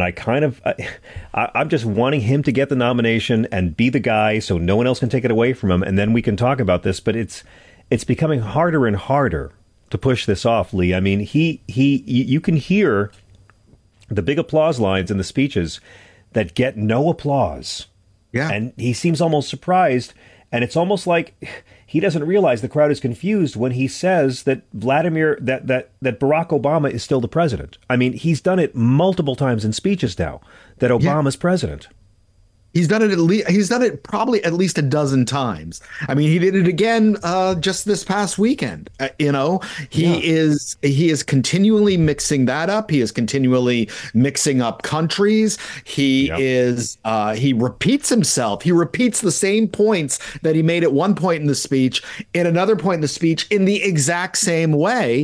I'm just wanting him to get the nomination and be the guy so no one else can take it away from him. And then we can talk about this. But it's becoming harder and harder to push this off, Lee. I mean, you can hear the big applause lines in the speeches that get no applause. Yeah. And he seems almost surprised. And it's almost like he doesn't realize the crowd is confused when he says that that Barack Obama is still the president. I mean, he's done it multiple times in speeches now that Obama's president. He's done it probably at least a dozen times. I mean, he did it again just this past weekend. He is continually mixing that up. He is continually mixing up countries. He repeats himself. He repeats the same points that he made at one point in the speech, in another point in the speech, in the exact same way.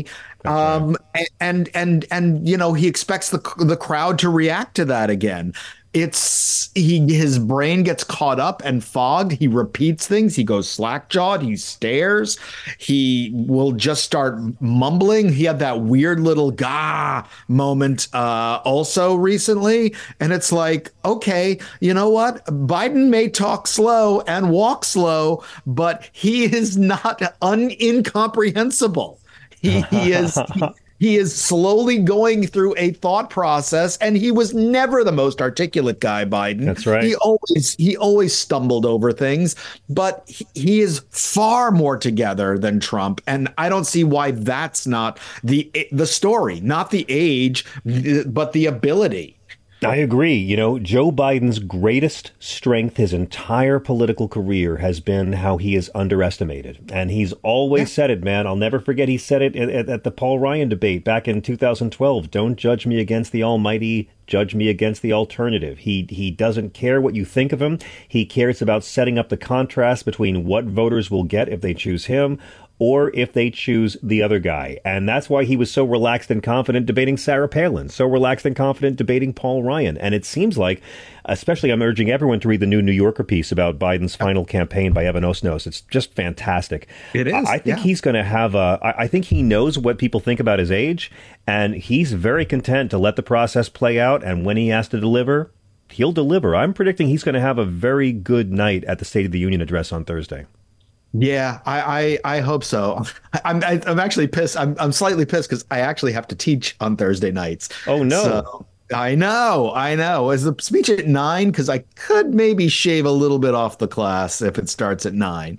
And he expects the crowd to react to that again. His brain gets caught up and fogged. He repeats things. He goes slack-jawed. He stares. He will just start mumbling. He had that weird little gah moment also recently. And it's like, okay, you know what? Biden may talk slow and walk slow, but he is not incomprehensible. He is. He is slowly going through a thought process, and he was never the most articulate guy, Biden. That's right. He always stumbled over things, but he is far more together than Trump, and I don't see why that's not the story, not the age, but the ability. I agree. You know, Joe Biden's greatest strength his entire political career has been how he is underestimated. And he's always said it, man. I'll never forget he said it at the Paul Ryan debate back in 2012. Don't judge me against the almighty. Judge me against the alternative. He doesn't care what you think of him. He cares about setting up the contrast between what voters will get if they choose him or if they choose the other guy. And that's why he was so relaxed and confident debating Sarah Palin, so relaxed and confident debating Paul Ryan. And it seems like, especially I'm urging everyone to read the new New Yorker piece about Biden's final campaign by Evan Osnos. It's just fantastic. It is. I think he's going to have I think he knows what people think about his age, and he's very content to let the process play out. And when he has to deliver, he'll deliver. I'm predicting he's going to have a very good night at the State of the Union address on Thursday. Yeah, I hope so. I'm actually pissed. I'm slightly pissed because I actually have to teach on Thursday nights. Oh, no. So, I know. Is the speech at 9? Because I could maybe shave a little bit off the class if it starts at 9.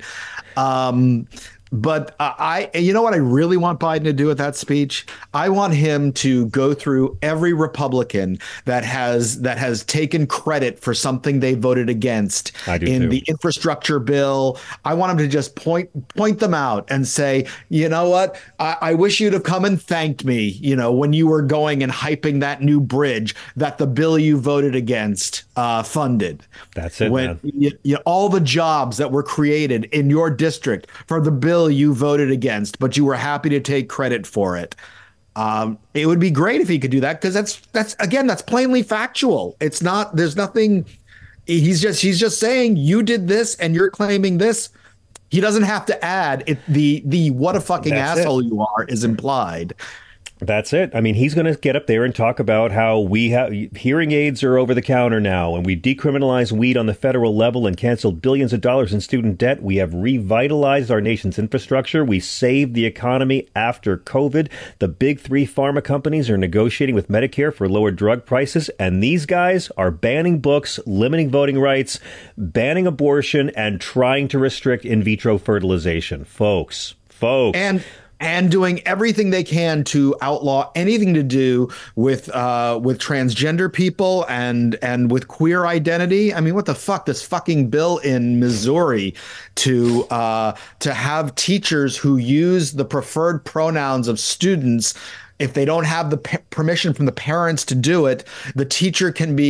But you know what I really want Biden to do with that speech? I want him to go through every Republican that has taken credit for something they voted against in the infrastructure bill. I want him to just point them out and say, you know what? I wish you'd have come and thanked me, you know, when you were going and hyping that new bridge that the bill you voted against funded. That's it, when man. All the jobs that were created in your district for the bill you voted against, but you were happy to take credit for it. It would be great if he could do that, because that's plainly factual. It's not, there's nothing. He's just saying you did this and you're claiming this. He doesn't have to add it. The what a fucking asshole you are is implied. That's it. I mean, he's going to get up there and talk about how we have hearing aids are over the counter now, and we decriminalized weed on the federal level and canceled billions of dollars in student debt. We have revitalized our nation's infrastructure. We saved the economy after COVID. The big 3 pharma companies are negotiating with Medicare for lower drug prices, and these guys are banning books, limiting voting rights, banning abortion, and trying to restrict in vitro fertilization. Folks. And doing everything they can to outlaw anything to do with transgender people and with queer identity. I mean, what the fuck? This fucking bill in Missouri to have teachers who use the preferred pronouns of students. If they don't have the permission from the parents to do it, the teacher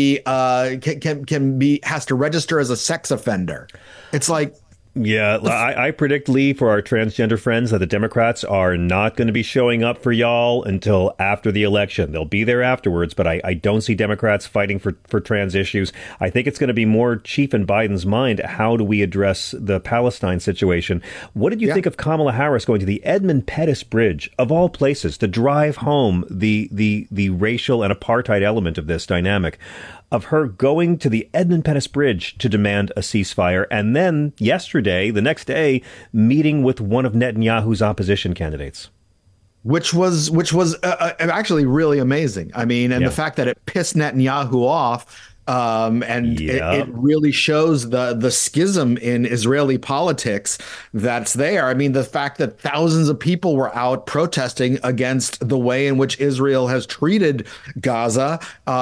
has to register as a sex offender. It's like. Yeah, I predict, Lee, for our transgender friends, that the Democrats are not going to be showing up for y'all until after the election. They'll be there afterwards, but I don't see Democrats fighting for trans issues. I think it's going to be more chief in Biden's mind. How do we address the Palestine situation? What did you think of Kamala Harris going to the Edmund Pettus Bridge, of all places, to drive home the racial and apartheid element of this dynamic? Of her going to the Edmund Pettus Bridge to demand a ceasefire, and then yesterday, the next day, meeting with one of Netanyahu's opposition candidates. Which was actually really amazing. I mean, and the fact that it pissed Netanyahu off. It really shows the schism in Israeli politics that's there. I mean, the fact that thousands of people were out protesting against the way in which Israel has treated Gaza,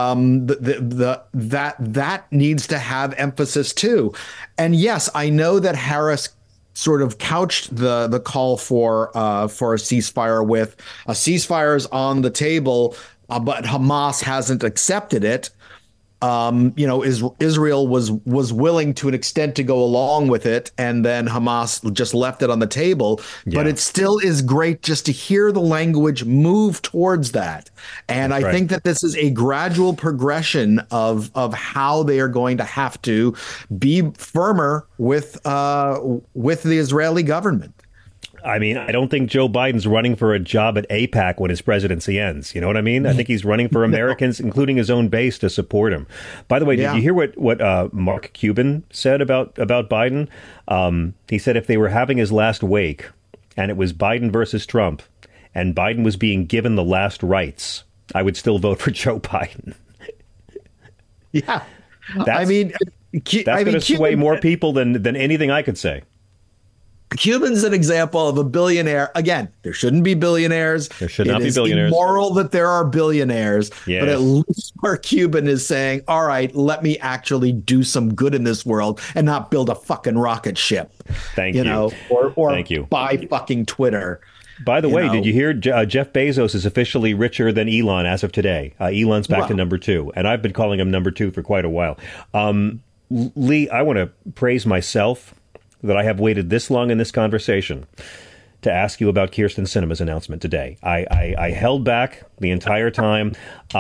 that needs to have emphasis too. And yes, I know that Harris sort of couched the call for a ceasefire with a ceasefire is on the table, but Hamas hasn't accepted it. Israel was willing to an extent to go along with it, and then Hamas just left it on the table. Yeah. But it still is great just to hear the language move towards that. And I think that this is a gradual progression of how they are going to have to be firmer with the Israeli government. I mean, I don't think Joe Biden's running for a job at AIPAC when his presidency ends. You know what I mean? I think he's running for Americans, including his own base, to support him. By the way, did you hear what Mark Cuban said about Biden? He said if they were having his last wake and it was Biden versus Trump and Biden was being given the last rites, I would still vote for Joe Biden. Yeah. That's going to sway more people than anything I could say. Cuban's an example of a billionaire. Again, there shouldn't be billionaires. There should not be billionaires. It's immoral that there are billionaires. Yes. But at least Mark Cuban is saying, all right, let me actually do some good in this world and not build a fucking rocket ship. Thank you. Or Thank you. Buy fucking Twitter. By the way, did you hear Jeff Bezos is officially richer than Elon as of today? Elon's back to number 2. And I've been calling him number 2 for quite a while. Lee, I want to praise myself that I have waited this long in this conversation to ask you about Kyrsten Sinema's announcement today. I held back the entire time.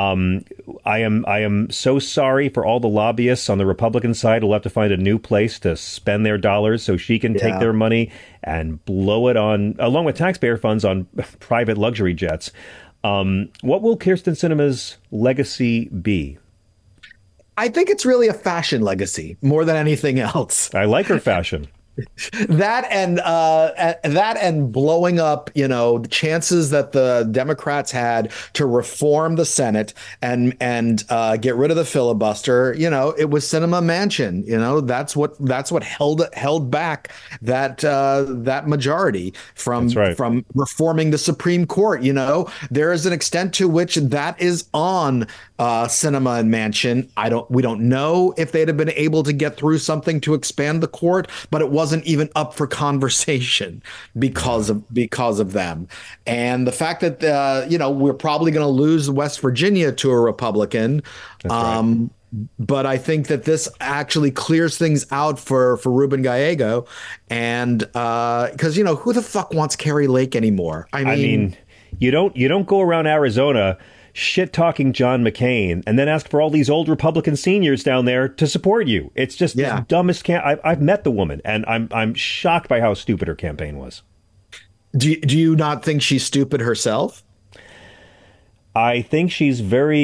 I am so sorry for all the lobbyists on the Republican side who'll have to find a new place to spend their dollars so she can take their money and blow it on, along with taxpayer funds, on private luxury jets. What will Kyrsten Sinema's legacy be? I think it's really a fashion legacy more than anything else. I like her fashion. That and blowing up, the chances that the Democrats had to reform the Senate and get rid of the filibuster. It was Sinema Manchin. That's what held back that majority from reforming the Supreme Court. There is an extent to which that is on Sinema and Manchin. We don't know if they'd have been able to get through something to expand the court, but it wasn't even up for conversation because of them. And the fact that we're probably going to lose West Virginia to a Republican. But I think that this actually clears things out for Ruben Gallego, and because who the fuck wants Kari Lake anymore? I mean, you don't go around Arizona shit-talking John McCain and then ask for all these old Republican seniors down there to support you. It's just the dumbest I've met the woman, and I'm shocked by how stupid her campaign was. Do you not think she's stupid herself? I think she's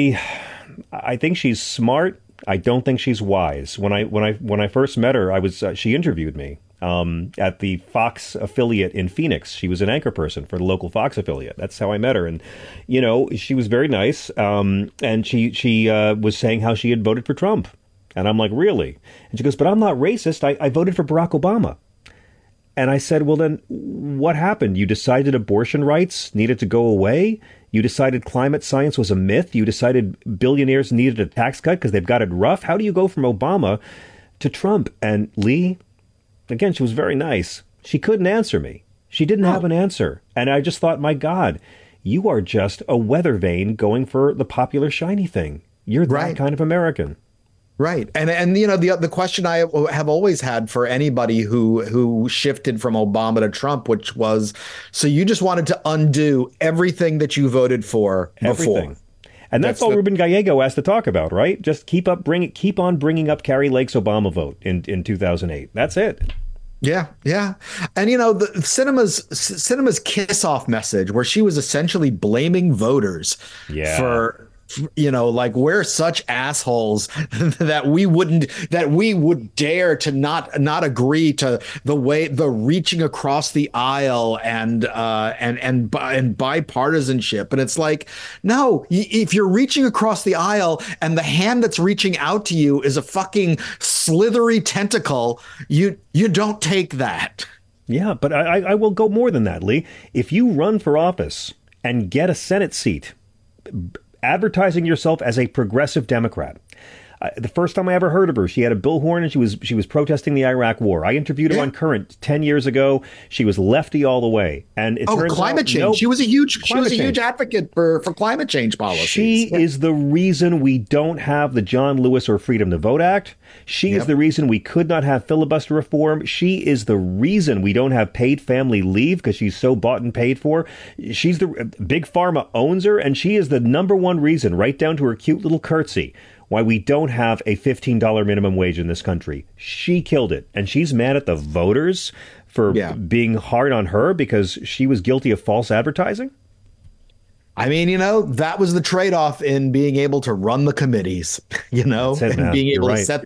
smart. I don't think she's wise. When I first met her, she interviewed me at the Fox affiliate in Phoenix. She was an anchor person for the local Fox affiliate. That's how I met her. And, she was very nice. And she was saying how she had voted for Trump. And I'm like, really? And she goes, but I'm not racist. I voted for Barack Obama. And I said, well, then what happened? You decided abortion rights needed to go away? You decided climate science was a myth? You decided billionaires needed a tax cut because they've got it rough? How do you go from Obama to Trump? And Lee, again, she was very nice. She couldn't answer me. She didn't have an answer. And I just thought, my God, you are just a weather vane going for the popular shiny thing. You're that kind of American. Right. And the question I have always had for anybody who shifted from Obama to Trump, which was, so you just wanted to undo everything that you voted for before. And that's all Ruben Gallego has to talk about, right? Just keep on bringing up Kari Lake's Obama vote in 2008. That's it. Yeah. And, the Sinema's kiss-off message where she was essentially blaming voters for like we're such assholes that we would dare to not agree to the reaching across the aisle and bipartisanship. And it's like, no, if you're reaching across the aisle and the hand that's reaching out to you is a fucking slithery tentacle, you don't take that. Yeah, but I will go more than that, Lee. If you run for office and get a Senate seat, advertising yourself as a progressive Democrat, The first time I ever heard of her, she had a bullhorn and she was protesting the Iraq War. I interviewed her on Current 10 years ago. She was lefty all the way. And it turns climate out, change. Nope, she was a huge advocate for climate change policies. She is the reason we don't have the John Lewis or Freedom to Vote Act. She is the reason we could not have filibuster reform. She is the reason we don't have paid family leave because she's so bought and paid for. She's the Big Pharma owns her, and she is the number one reason, right down to her cute little curtsy, why we don't have a $15 minimum wage in this country. She killed it, and she's mad at the voters for being hard on her because she was guilty of false advertising. I mean, that was the trade-off in being able to run the committees, and being able to set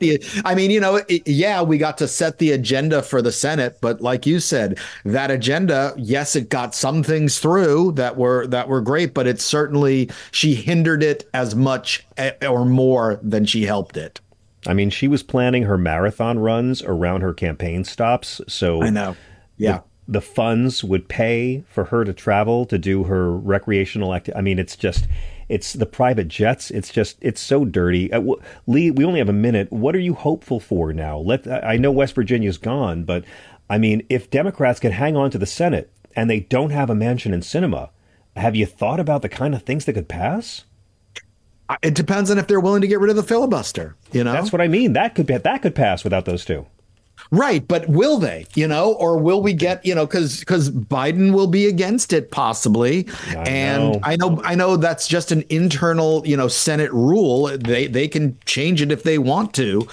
we got to set the agenda for the Senate. But like you said, that agenda, yes, it got some things through that were great, but she hindered it as much or more than she helped it. I mean, she was planning her marathon runs around her campaign stops. So I know. Yeah. The funds would pay for her to travel to do her recreational activity. I mean, it's the private jets. It's so dirty. Lee, we only have a minute. What are you hopeful for now? I know West Virginia's gone, but I mean, if Democrats can hang on to the Senate and they don't have a mansion in Sinema, have you thought about the kind of things that could pass? It depends on if they're willing to get rid of the filibuster. That's what I mean. That could pass without those two. Right. But will they, or will we get, because Biden will be against it possibly. I know that's just an internal, Senate rule. They can change it if they want to.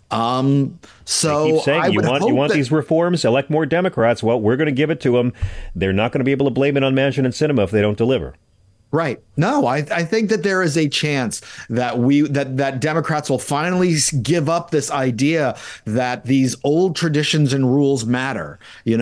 So they keep saying, you want these reforms, elect more Democrats. Well, we're going to give it to them. They're not going to be able to blame it on Manchin and Sinema if they don't deliver. Right. No, I think that there is a chance that that Democrats will finally give up this idea that these old traditions and rules matter, and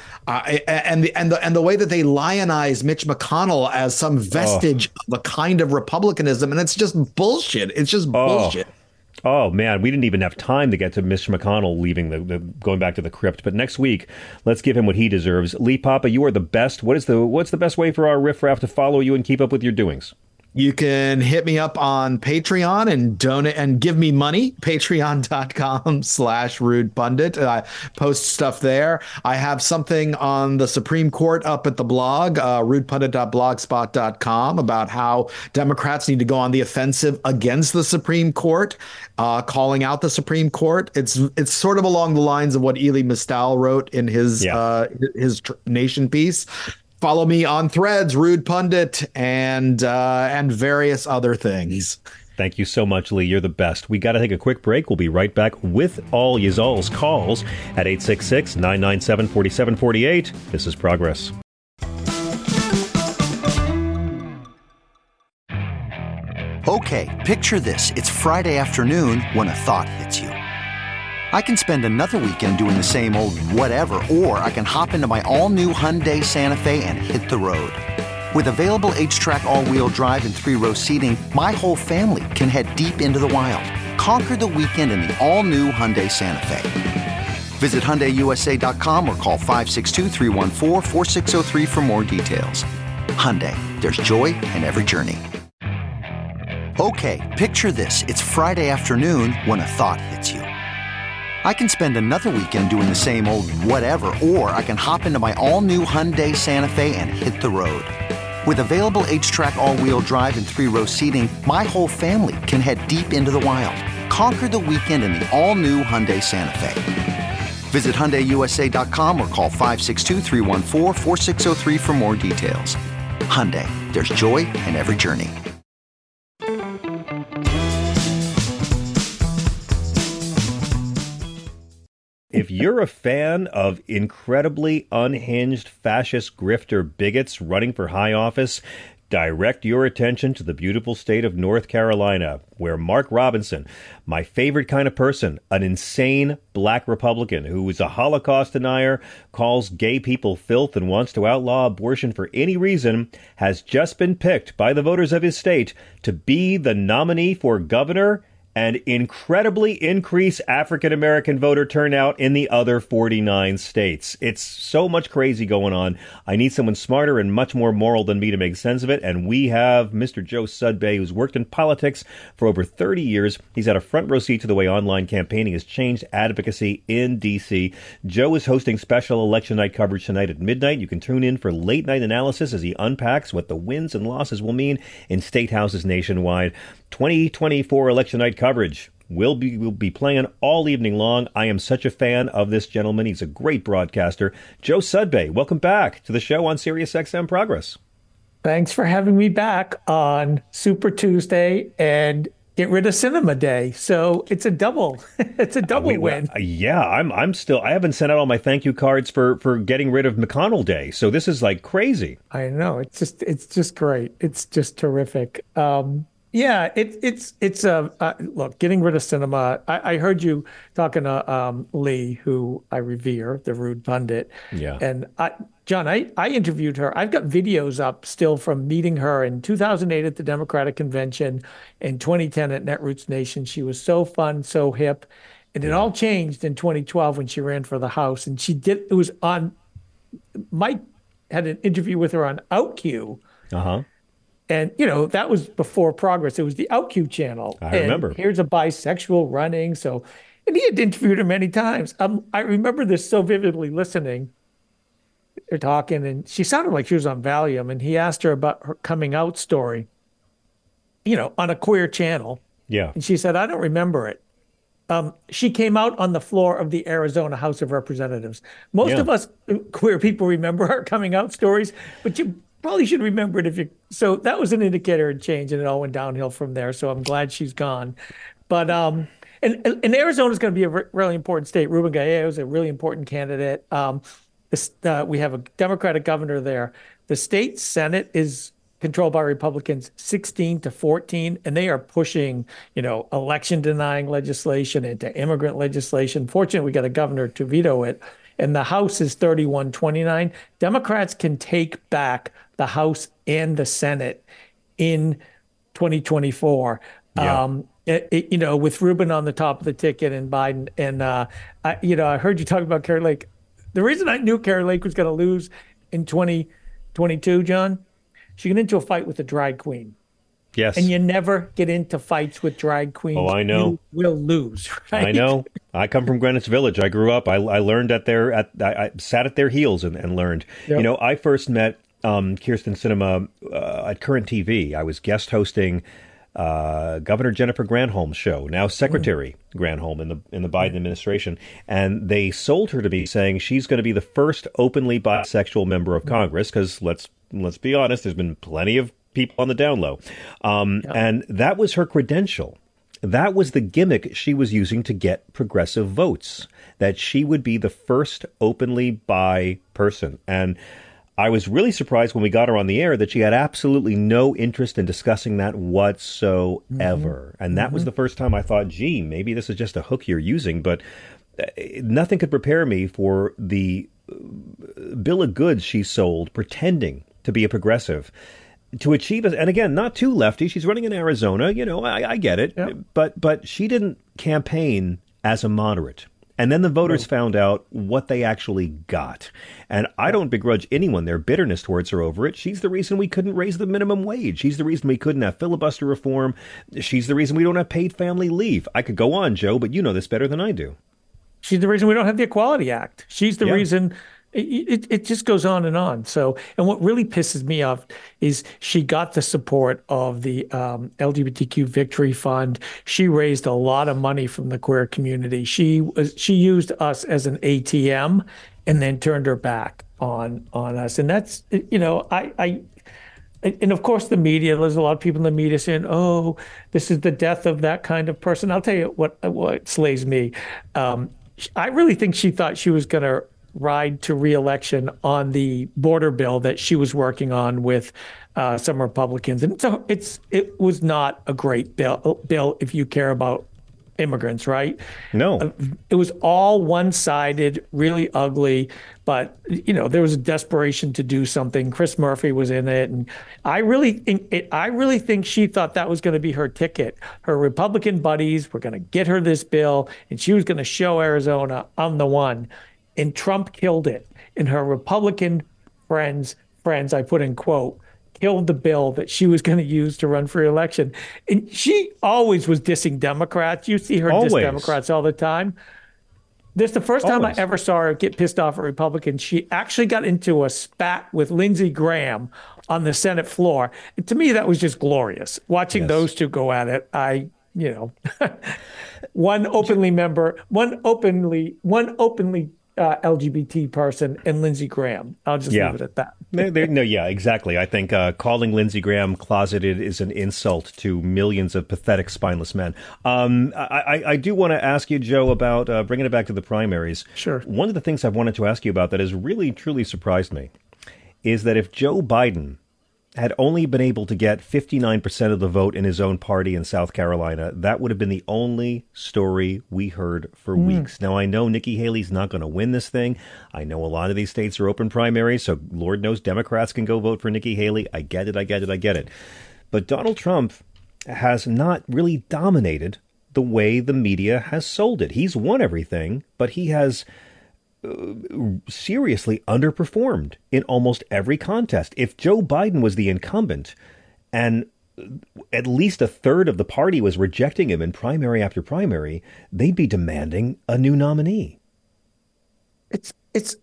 the way that they lionize Mitch McConnell as some vestige of a kind of republicanism, and it's just bullshit. It's just bullshit. Oh, man, we didn't even have time to get to Mr. McConnell leaving going back to the crypt. But next week, let's give him what he deserves. Lee Papa, you are the best. What's the best way for our riffraff to follow you and keep up with your doings? You can hit me up on Patreon and donate and give me money. Patreon.com/Rude Pundit. I post stuff there. I have something on the Supreme Court up at the blog, rudepundit.blogspot.com, about how Democrats need to go on the offensive against the Supreme Court, calling out the Supreme Court. It's sort of along the lines of what Elie Mystal wrote in his Nation piece. Follow me on Threads, Rude Pundit, and various other things. Thank you so much, Lee. You're the best. We got to take a quick break. We'll be right back with all y'all's calls at 866-997-4748. This is Progress. Okay, picture this. It's Friday afternoon when a thought hits you. I can spend another weekend doing the same old whatever, or I can hop into my all-new Hyundai Santa Fe and hit the road. With available H-Track all-wheel drive and 3-row seating, my whole family can head deep into the wild. Conquer the weekend in the all-new Hyundai Santa Fe. Visit HyundaiUSA.com or call 562-314-4603 for more details. Hyundai, there's joy in every journey. Okay, picture this. It's Friday afternoon when a thought hits you. I can spend another weekend doing the same old whatever, or I can hop into my all-new Hyundai Santa Fe and hit the road. With available H-Track all-wheel drive and 3-row seating, my whole family can head deep into the wild. Conquer the weekend in the all-new Hyundai Santa Fe. Visit HyundaiUSA.com or call 562-314-4603 for more details. Hyundai, there's joy in every journey. If you're a fan of incredibly unhinged fascist grifter bigots running for high office, direct your attention to the beautiful state of North Carolina, where Mark Robinson, my favorite kind of person, an insane black Republican who is a Holocaust denier, calls gay people filth and wants to outlaw abortion for any reason, has just been picked by the voters of his state to be the nominee for governor and incredibly increase African American voter turnout in the other 49 states. It's so much crazy going on. I need someone smarter and much more moral than me to make sense of it. And we have Mr. Joe Sudbay, who's worked in politics for over 30 years. He's had a front row seat to the way online campaigning has changed advocacy in D.C. Joe is hosting special election night coverage tonight at midnight. You can tune in for late night analysis as he unpacks what the wins and losses will mean in state houses nationwide. 2024 election night coverage will be playing all evening long. I am such a fan of this gentleman. He's a great broadcaster. Joe Sudbay, welcome back to the show on SiriusXM Progress. Thanks for having me back on Super Tuesday and Get Rid of Cinema Day. So it's a double win. Yeah, I'm still, I haven't sent out all my thank you cards for getting rid of McConnell Day. So this is like crazy. I know. It's just great. It's just terrific. Yeah, it's look, getting rid of cinema. I heard you talking to Lee, who I revere, the rude pundit. Yeah. And John, I interviewed her. I've got videos up still from meeting her in 2008 at the Democratic Convention, in 2010 at Netroots Nation. She was so fun, so hip. And it all changed in 2012 when she ran for the House. And it was on, Mike had an interview with her on OutQ. Uh-huh. And, that was before Progress. It was the OutQ channel. I remember. Here's a bisexual running. And he had interviewed her many times. I remember this so vividly listening. They're talking, and she sounded like she was on Valium. And he asked her about her coming out story, on a queer channel. Yeah. And she said, I don't remember it. She came out on the floor of the Arizona House of Representatives. Most of us queer people remember our coming out stories, but you probably should remember it so that was an indicator of change, and it all went downhill from there. So I'm glad she's gone. But, and Arizona is going to be a really important state. Ruben Gallegos is a really important candidate. We have a Democratic governor there. The state Senate is controlled by Republicans 16-14, and they are pushing, election denying legislation into immigrant legislation. Fortunately, we got a governor to veto it. And the House is 31-29. Democrats can take back the House and the Senate in 2024. Yeah. With Rubin on the top of the ticket and Biden. And, I heard you talk about Kari Lake. The reason I knew Kari Lake was going to lose in 2022, John, she got into a fight with a drag queen. Yes. And you never get into fights with drag queens. Oh, I know. You will lose, right? I know. I come from Greenwich Village. I grew up. I learned I sat at their heels and learned. Yep. I first met Kyrsten Sinema at Current TV. I was guest hosting Governor Jennifer Granholm's show, now Secretary Granholm in the Biden administration, and they sold her to me saying she's going to be the first openly bisexual member of Congress, because let's be honest, there's been plenty of people on the down low. And that was her credential. That was the gimmick she was using to get progressive votes, that she would be the first openly bi person. And I was really surprised when we got her on the air that she had absolutely no interest in discussing that whatsoever. Mm-hmm. And that was the first time I thought, gee, maybe this is just a hook you're using. But nothing could prepare me for the bill of goods she sold, pretending to be a progressive, to achieve it. And again, not too lefty. She's running in Arizona. I get it. Yep. But she didn't campaign as a moderate. And then the voters found out what they actually got. And I don't begrudge anyone their bitterness towards her over it. She's the reason we couldn't raise the minimum wage. She's the reason we couldn't have filibuster reform. She's the reason we don't have paid family leave. I could go on, Joe, but you know this better than I do. She's the reason we don't have the Equality Act. She's the reason. It just goes on and on. So, and what really pisses me off is she got the support of the LGBTQ Victory Fund. She raised a lot of money from the queer community. She used us as an ATM and then turned her back on us. And that's, and of course the media, there's a lot of people in the media saying, oh, this is the death of that kind of person. I'll tell you what slays me. I really think she thought she was going to ride to re-election on the border bill that she was working on with some Republicans. And so it was not a great bill if you care about immigrants, right? No. It was all one-sided, really ugly, but there was a desperation to do something. Chris Murphy was in it, and I really think she thought that was going to be her ticket. Her Republican buddies were going to get her this bill, and she was going to show Arizona, I'm the one. And Trump killed it. And her Republican friends, I put in quote, killed the bill that she was going to use to run for re-election. And she always was dissing Democrats. You see her diss Democrats all the time. This is the first time I ever saw her get pissed off at Republicans. She actually got into a spat with Lindsey Graham on the Senate floor. And to me, that was just glorious. Watching those two go at it, one openly LGBT person and Lindsey Graham. I'll just leave it at that. Exactly. I think calling Lindsey Graham closeted is an insult to millions of pathetic, spineless men. I do want to ask you, Joe, about bringing it back to the primaries. Sure. One of the things I wanted to ask you about that has really, truly surprised me is that if Joe Biden had only been able to get 59% of the vote in his own party in South Carolina, that would have been the only story we heard for weeks. Now, I know Nikki Haley's not going to win this thing. I know a lot of these states are open primaries, so Lord knows Democrats can go vote for Nikki Haley. I get it. But Donald Trump has not really dominated the way the media has sold it. He's won everything, but he has seriously underperformed in almost every contest. If Joe Biden was the incumbent and at least a third of the party was rejecting him in primary after primary, they'd be demanding a new nominee. It's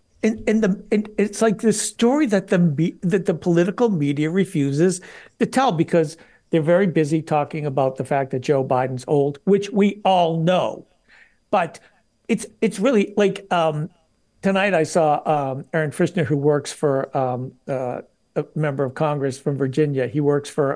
like this story that the political media refuses to tell because they're very busy talking about the fact that Joe Biden's old, which we all know. But it's really like tonight I saw Aaron Frischner, who works for a member of Congress from Virginia. He works for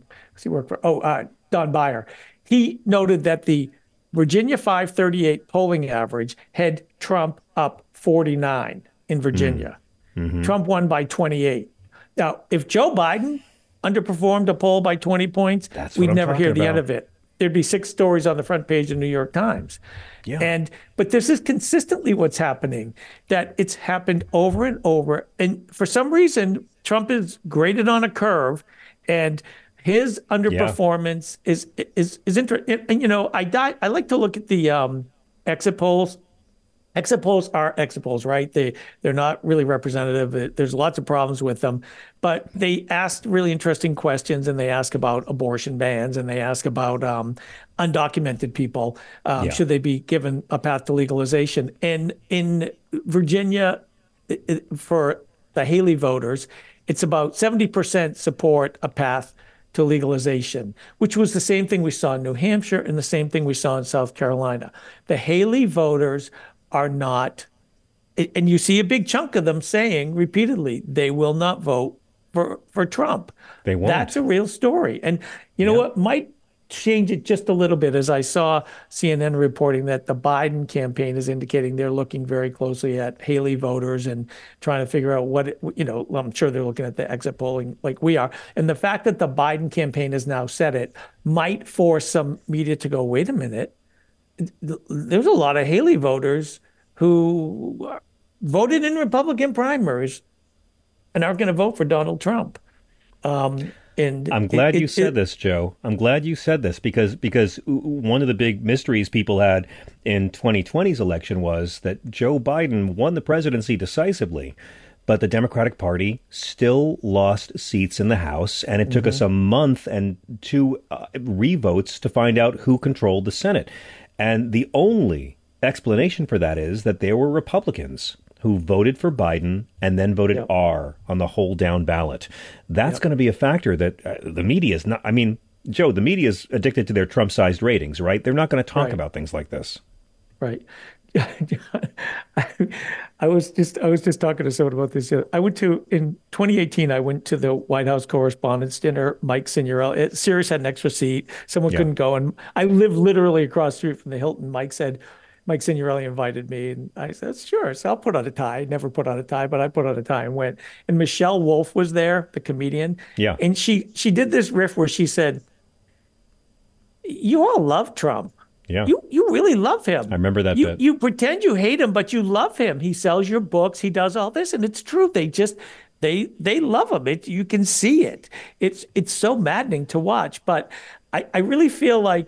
Don Beyer. He noted that the Virginia 538 polling average had Trump up 49 in Virginia. Mm-hmm. Trump won by 28. Now, if Joe Biden underperformed a poll by 20 points, we'd never hear the end of it. There'd be 6 stories on the front page of the New York Times. Yeah. But this is consistently what's happening, that it's happened over and over. And for some reason, Trump is graded on a curve, and his underperformance is interesting. And I like to look at the exit polls. Exit polls are exit polls, right? They're not really representative. There's lots of problems with them, but they ask really interesting questions, and they ask about abortion bans, and they ask about undocumented people. Should they be given a path to legalization? And in Virginia, for the Haley voters, it's about 70% support a path to legalization, which was the same thing we saw in New Hampshire and the same thing we saw in South Carolina. The Haley voters are not, and you see a big chunk of them saying repeatedly they will not vote for Trump. They won't. That's a real story. And you know what might change it just a little bit, as I saw CNN reporting that the Biden campaign is indicating they're looking very closely at Haley voters and trying to figure out I'm sure they're looking at the exit polling like we are. And the fact that the Biden campaign has now said it might force some media to go, wait a minute, there's a lot of Haley voters who voted in Republican primaries and aren't going to vote for Donald Trump. And I'm glad you said this, Joe. I'm glad you said this because one of the big mysteries people had in 2020's election was that Joe Biden won the presidency decisively, but the Democratic Party still lost seats in the House, and it took us a month and 2 revotes to find out who controlled the Senate. And the only explanation for that is that there were Republicans who voted for Biden and then voted R on the hold down ballot. That's going to be a factor that the media is not. I mean, Joe, the media is addicted to their Trump-sized ratings, right? They're not going to talk about things like this. Right. I was just talking to someone about this. In 2018, I went to the White House Correspondents' Dinner. Mike Signorelli, Sirius had an extra seat. Someone couldn't go, and I live literally across the street from the Hilton. Mike Signorelli invited me, and I said, sure. So I'll put on a tie. I never put on a tie, but I put on a tie and went. And Michelle Wolf was there, the comedian. Yeah. And she did this riff where she said, you all love Trump. Yeah. You really love him. I remember that bit. You pretend you hate him, but you love him. He sells your books. He does all this, and it's true. They love him. You can see it. It's so maddening to watch. But I really feel like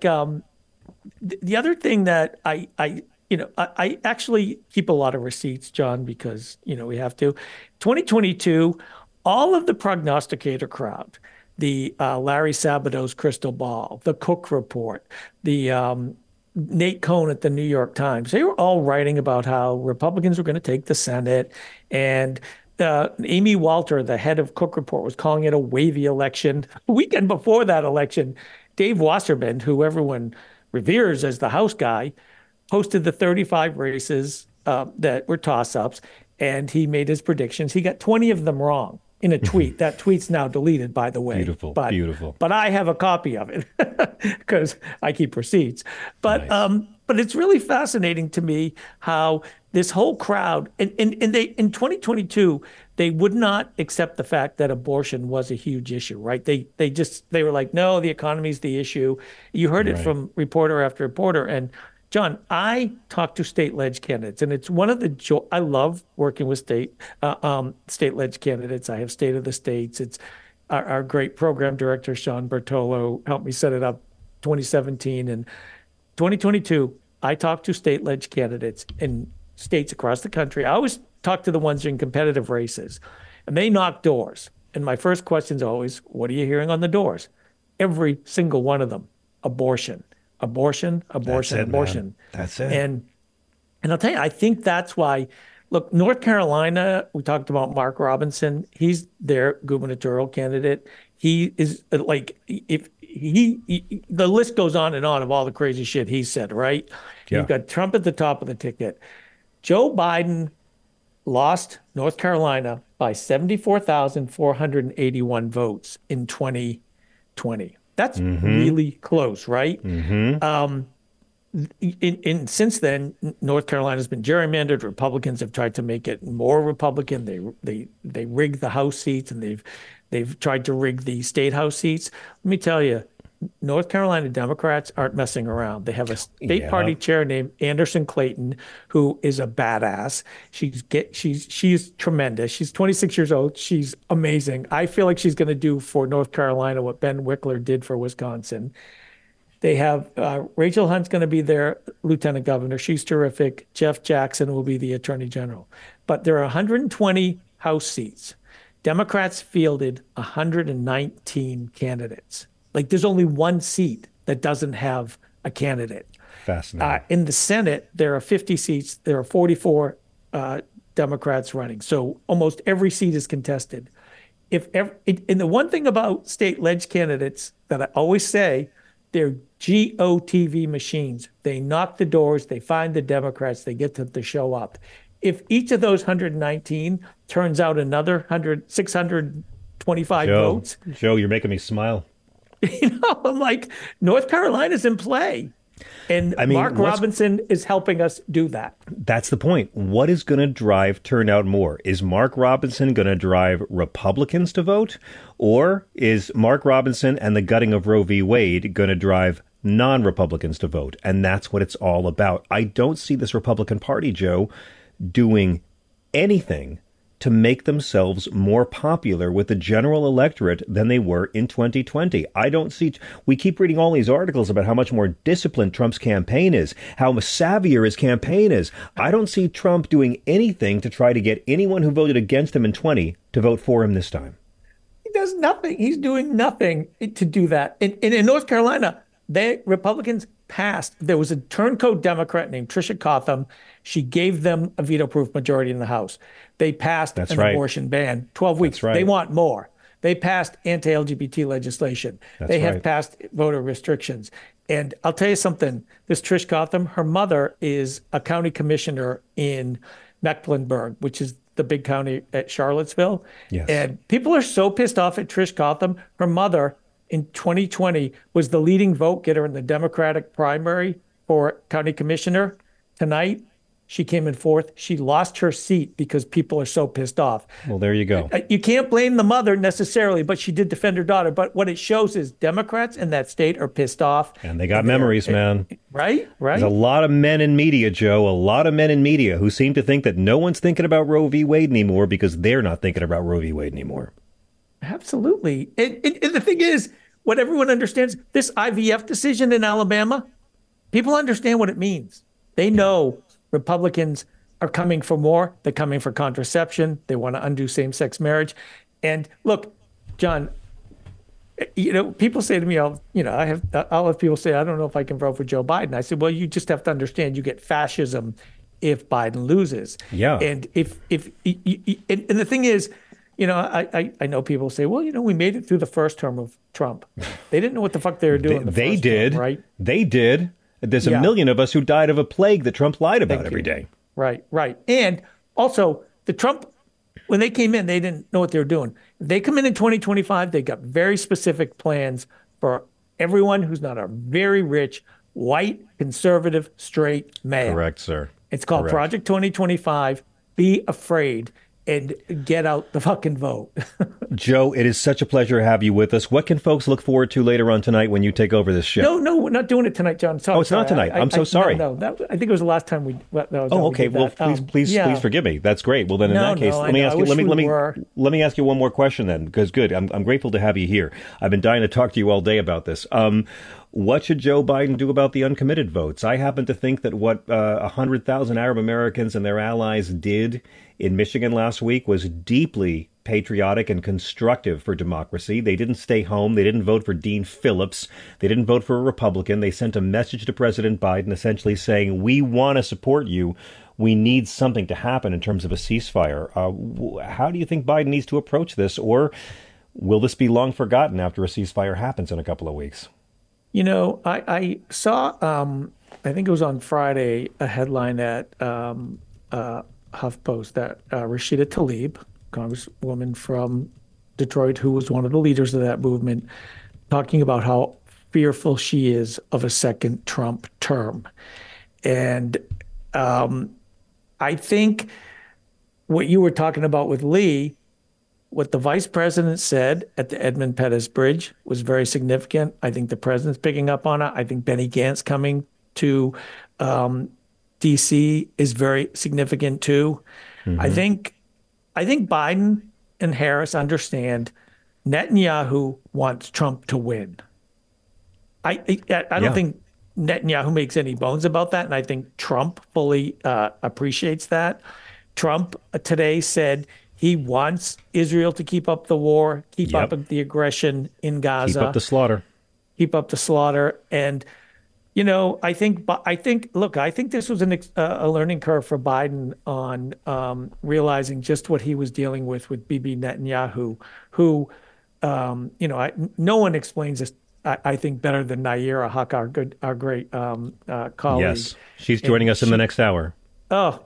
the other thing that I actually keep a lot of receipts, John, because we have to. 2022, all of the prognosticator crowd, the Larry Sabato's crystal ball, the Cook report, the Nate Cohn at the New York Times, they were all writing about how Republicans were going to take the Senate. And Amy Walter, the head of Cook Report, was calling it a wavy election. A weekend before that election, Dave Wasserman, who everyone reveres as the House guy, posted the 35 races that were toss-ups, and he made his predictions. He got 20 of them wrong in a tweet. That tweet's now deleted, by the way. Beautiful. But I have a copy of it because I keep receipts. But nice. But it's really fascinating to me how this whole crowd, and they in 2022, they would not accept the fact that abortion was a huge issue, right? They were like, no, the economy's the issue. You heard it from reporter after reporter. And John, I talk to state ledge candidates, and it's one of the I love working with state ledge candidates. I have State of the States. It's our great program director, Sean Bertolo, helped me set it up 2017. And 2022, I talk to state ledge candidates in states across the country. I always talk to the ones in competitive races, and they knock doors. And my first question is always, what are you hearing on the doors? Every single one of them, abortion. Abortion. That's it. And I'll tell you, I think that's why, look, North Carolina, we talked about Mark Robinson. He's their gubernatorial candidate. He is like, if the list goes on and on of all the crazy shit he said, right? Yeah. You've got Trump at the top of the ticket. Joe Biden lost North Carolina by 74,481 votes in 2020. That's really close, right? Since then, North Carolina's been gerrymandered. Republicans have tried to make it more Republican. They rigged the House seats, and they've tried to rig the state House seats. Let me tell you, North Carolina Democrats aren't messing around. They have a state party chair named Anderson Clayton, who is a badass. She's tremendous. She's 26 years old. She's amazing. I feel like she's going to do for North Carolina what Ben Wickler did for Wisconsin. They have Rachel Hunt's going to be their lieutenant governor. She's terrific. Jeff Jackson will be the attorney general. But there are 120 House seats. Democrats fielded 119 candidates. Like, there's only one seat that doesn't have a candidate. Fascinating. In the Senate, there are 50 seats. There are 44 Democrats running. So almost every seat is contested. And the one thing about state ledge candidates that I always say, they're GOTV machines. They knock the doors. They find the Democrats. They get them to show up. If each of those 119 turns out another 625 votes. Joe, you're making me smile. I'm like, North Carolina's in play. And Mark Robinson is helping us do that. That's the point. What is going to drive turnout more? Is Mark Robinson going to drive Republicans to vote? Or is Mark Robinson and the gutting of Roe v. Wade going to drive non-Republicans to vote? And that's what it's all about. I don't see this Republican Party, Joe, doing anything to make themselves more popular with the general electorate than they were in 2020. We keep reading all these articles about how much more disciplined Trump's campaign is, how savvier his campaign is. I don't see Trump doing anything to try to get anyone who voted against him in 20 to vote for him this time. He does nothing. He's doing nothing to do that. In North Carolina, Republicans passed. There was a turncoat Democrat named Tricia Cotham. She gave them a veto-proof majority in the House. They passed an abortion ban, 12 weeks. They want more. They passed anti-LGBT legislation. They have passed voter restrictions. And I'll tell you something, this Trish Cotham, her mother is a county commissioner in Mecklenburg, which is the big county at Charlottesville. Yes. And people are so pissed off at Trish Cotham. Her mother in 2020 was the leading vote getter in the Democratic primary for county commissioner. Tonight, She came in fourth. She lost her seat because people are so pissed off. Well, there you go. You can't blame the mother necessarily, but she did defend her daughter. But what it shows is Democrats in that state are pissed off. And they got memories, man. Right? There's a lot of men in media, Joe, a lot of men in media who seem to think that no one's thinking about Roe v. Wade anymore because they're not thinking about Roe v. Wade anymore. Absolutely. And the thing is, what everyone understands, this IVF decision in Alabama, people understand what it means. They know Republicans are coming for more. They're coming for contraception. They want to undo same-sex marriage. And look, John, people say to me, I'll have people say, I don't know if I can vote for Joe Biden. I said, well, you just have to understand you get fascism if Biden loses. Yeah. And and the thing is, I know people say, well, we made it through the first term of Trump. They didn't know what the fuck they were doing. They did. Term, right? They did. There's a million of us who died of a plague that Trump lied about every day. Right. And also, when they came in, they didn't know what they were doing. If they come in 2025, they got very specific plans for everyone who's not a very rich, white, conservative, straight male. Correct, sir. It's called Project 2025. Be afraid and get out the fucking vote. Joe, it is such a pleasure to have you with us. What can folks look forward to later on tonight when you take over this show? No, we're not doing it tonight, John. Sorry, it's not tonight. I'm so sorry. No, I think it was the last time we. Okay. Well, please forgive me. That's great. Well, then in that case, let me ask you. Let me ask you one more question then, because good. I'm grateful to have you here. I've been dying to talk to you all day about this. What should Joe Biden do about the uncommitted votes? I happen to think that what 100,000 Arab Americans and their allies did in Michigan last week was deeply patriotic and constructive for democracy. They didn't stay home. They didn't vote for Dean Phillips. They didn't vote for a Republican. They sent a message to President Biden essentially saying, we want to support you. We need something to happen in terms of a ceasefire. How do you think Biden needs to approach this? Will this be long forgotten after a ceasefire happens in a couple of weeks? I saw, I think it was on Friday, a headline at HuffPost that Rashida Tlaib, Congresswoman from Detroit, who was one of the leaders of that movement, talking about how fearful she is of a second Trump term. And I think what you were talking about with Lee, what the vice president said at the Edmund Pettus Bridge was very significant. I think the president's picking up on it. I think Benny Gantz coming to D.C. is very significant too. Mm-hmm. I think Biden and Harris understand Netanyahu wants Trump to win. I don't think Netanyahu makes any bones about that, and I think Trump fully appreciates that. Trump today said he wants Israel to keep up the war, keep up the aggression in Gaza. Keep up the slaughter. And, I think this was a learning curve for Biden on realizing just what he was dealing with Bibi Netanyahu, who, no one explains this, I think, better than Nayyera Haq, our great colleague. Yes, she's joining us in the next hour. Oh,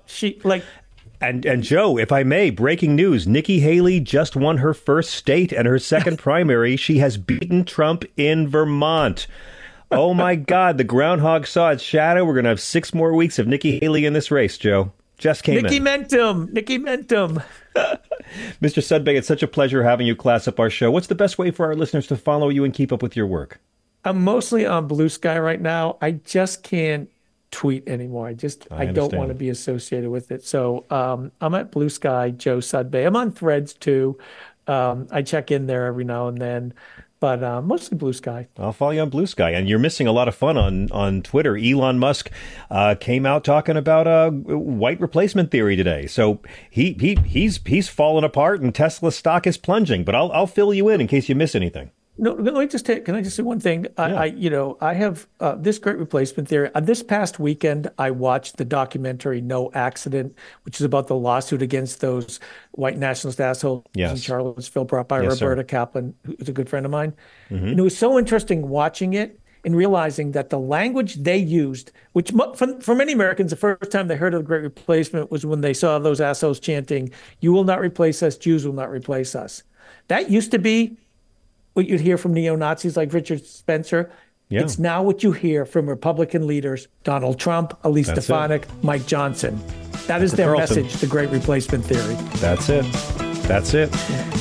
And Joe, if I may, breaking news, Nikki Haley just won her first state and her second primary. She has beaten Trump in Vermont. Oh, my God. The groundhog saw its shadow. We're going to have 6 more weeks of Nikki Haley in this race, Joe. Just came Nikki in. Nikki Mentum. Mr. Sudbay, it's such a pleasure having you class up our show. What's the best way for our listeners to follow you and keep up with your work? I'm mostly on Blue Sky right now. I just can't tweet anymore. I don't want to be associated with it. So I'm at Blue Sky, Joe Sudbay. I'm on Threads too. I check in there every now and then, but mostly Blue Sky. I'll follow you on Blue Sky. And you're missing a lot of fun on Twitter. Elon Musk came out talking about white replacement theory today. So he's fallen apart and Tesla stock is plunging. But I'll fill you in case you miss anything. No, can I just say one thing? Yeah. I have this great replacement theory. This past weekend, I watched the documentary No Accident, which is about the lawsuit against those white nationalist assholes in Charlottesville brought by Roberta Kaplan, who's a good friend of mine. Mm-hmm. And it was so interesting watching it and realizing that the language they used, which for many Americans, the first time they heard of the Great Replacement was when they saw those assholes chanting, "You will not replace us, Jews will not replace us." That used to be what you'd hear from neo-Nazis like Richard Spencer. Yeah. It's now what you hear from Republican leaders, Donald Trump, Elise That's Stefanik, Mike Johnson. That is their Carlson. message, the Great Replacement Theory. That's it. That's it.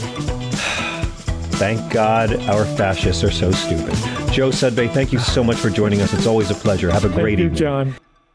Thank God our fascists are so stupid. Joe Sudbay, thank you so much for joining us. It's always a pleasure. Have a great evening. Thank you, John.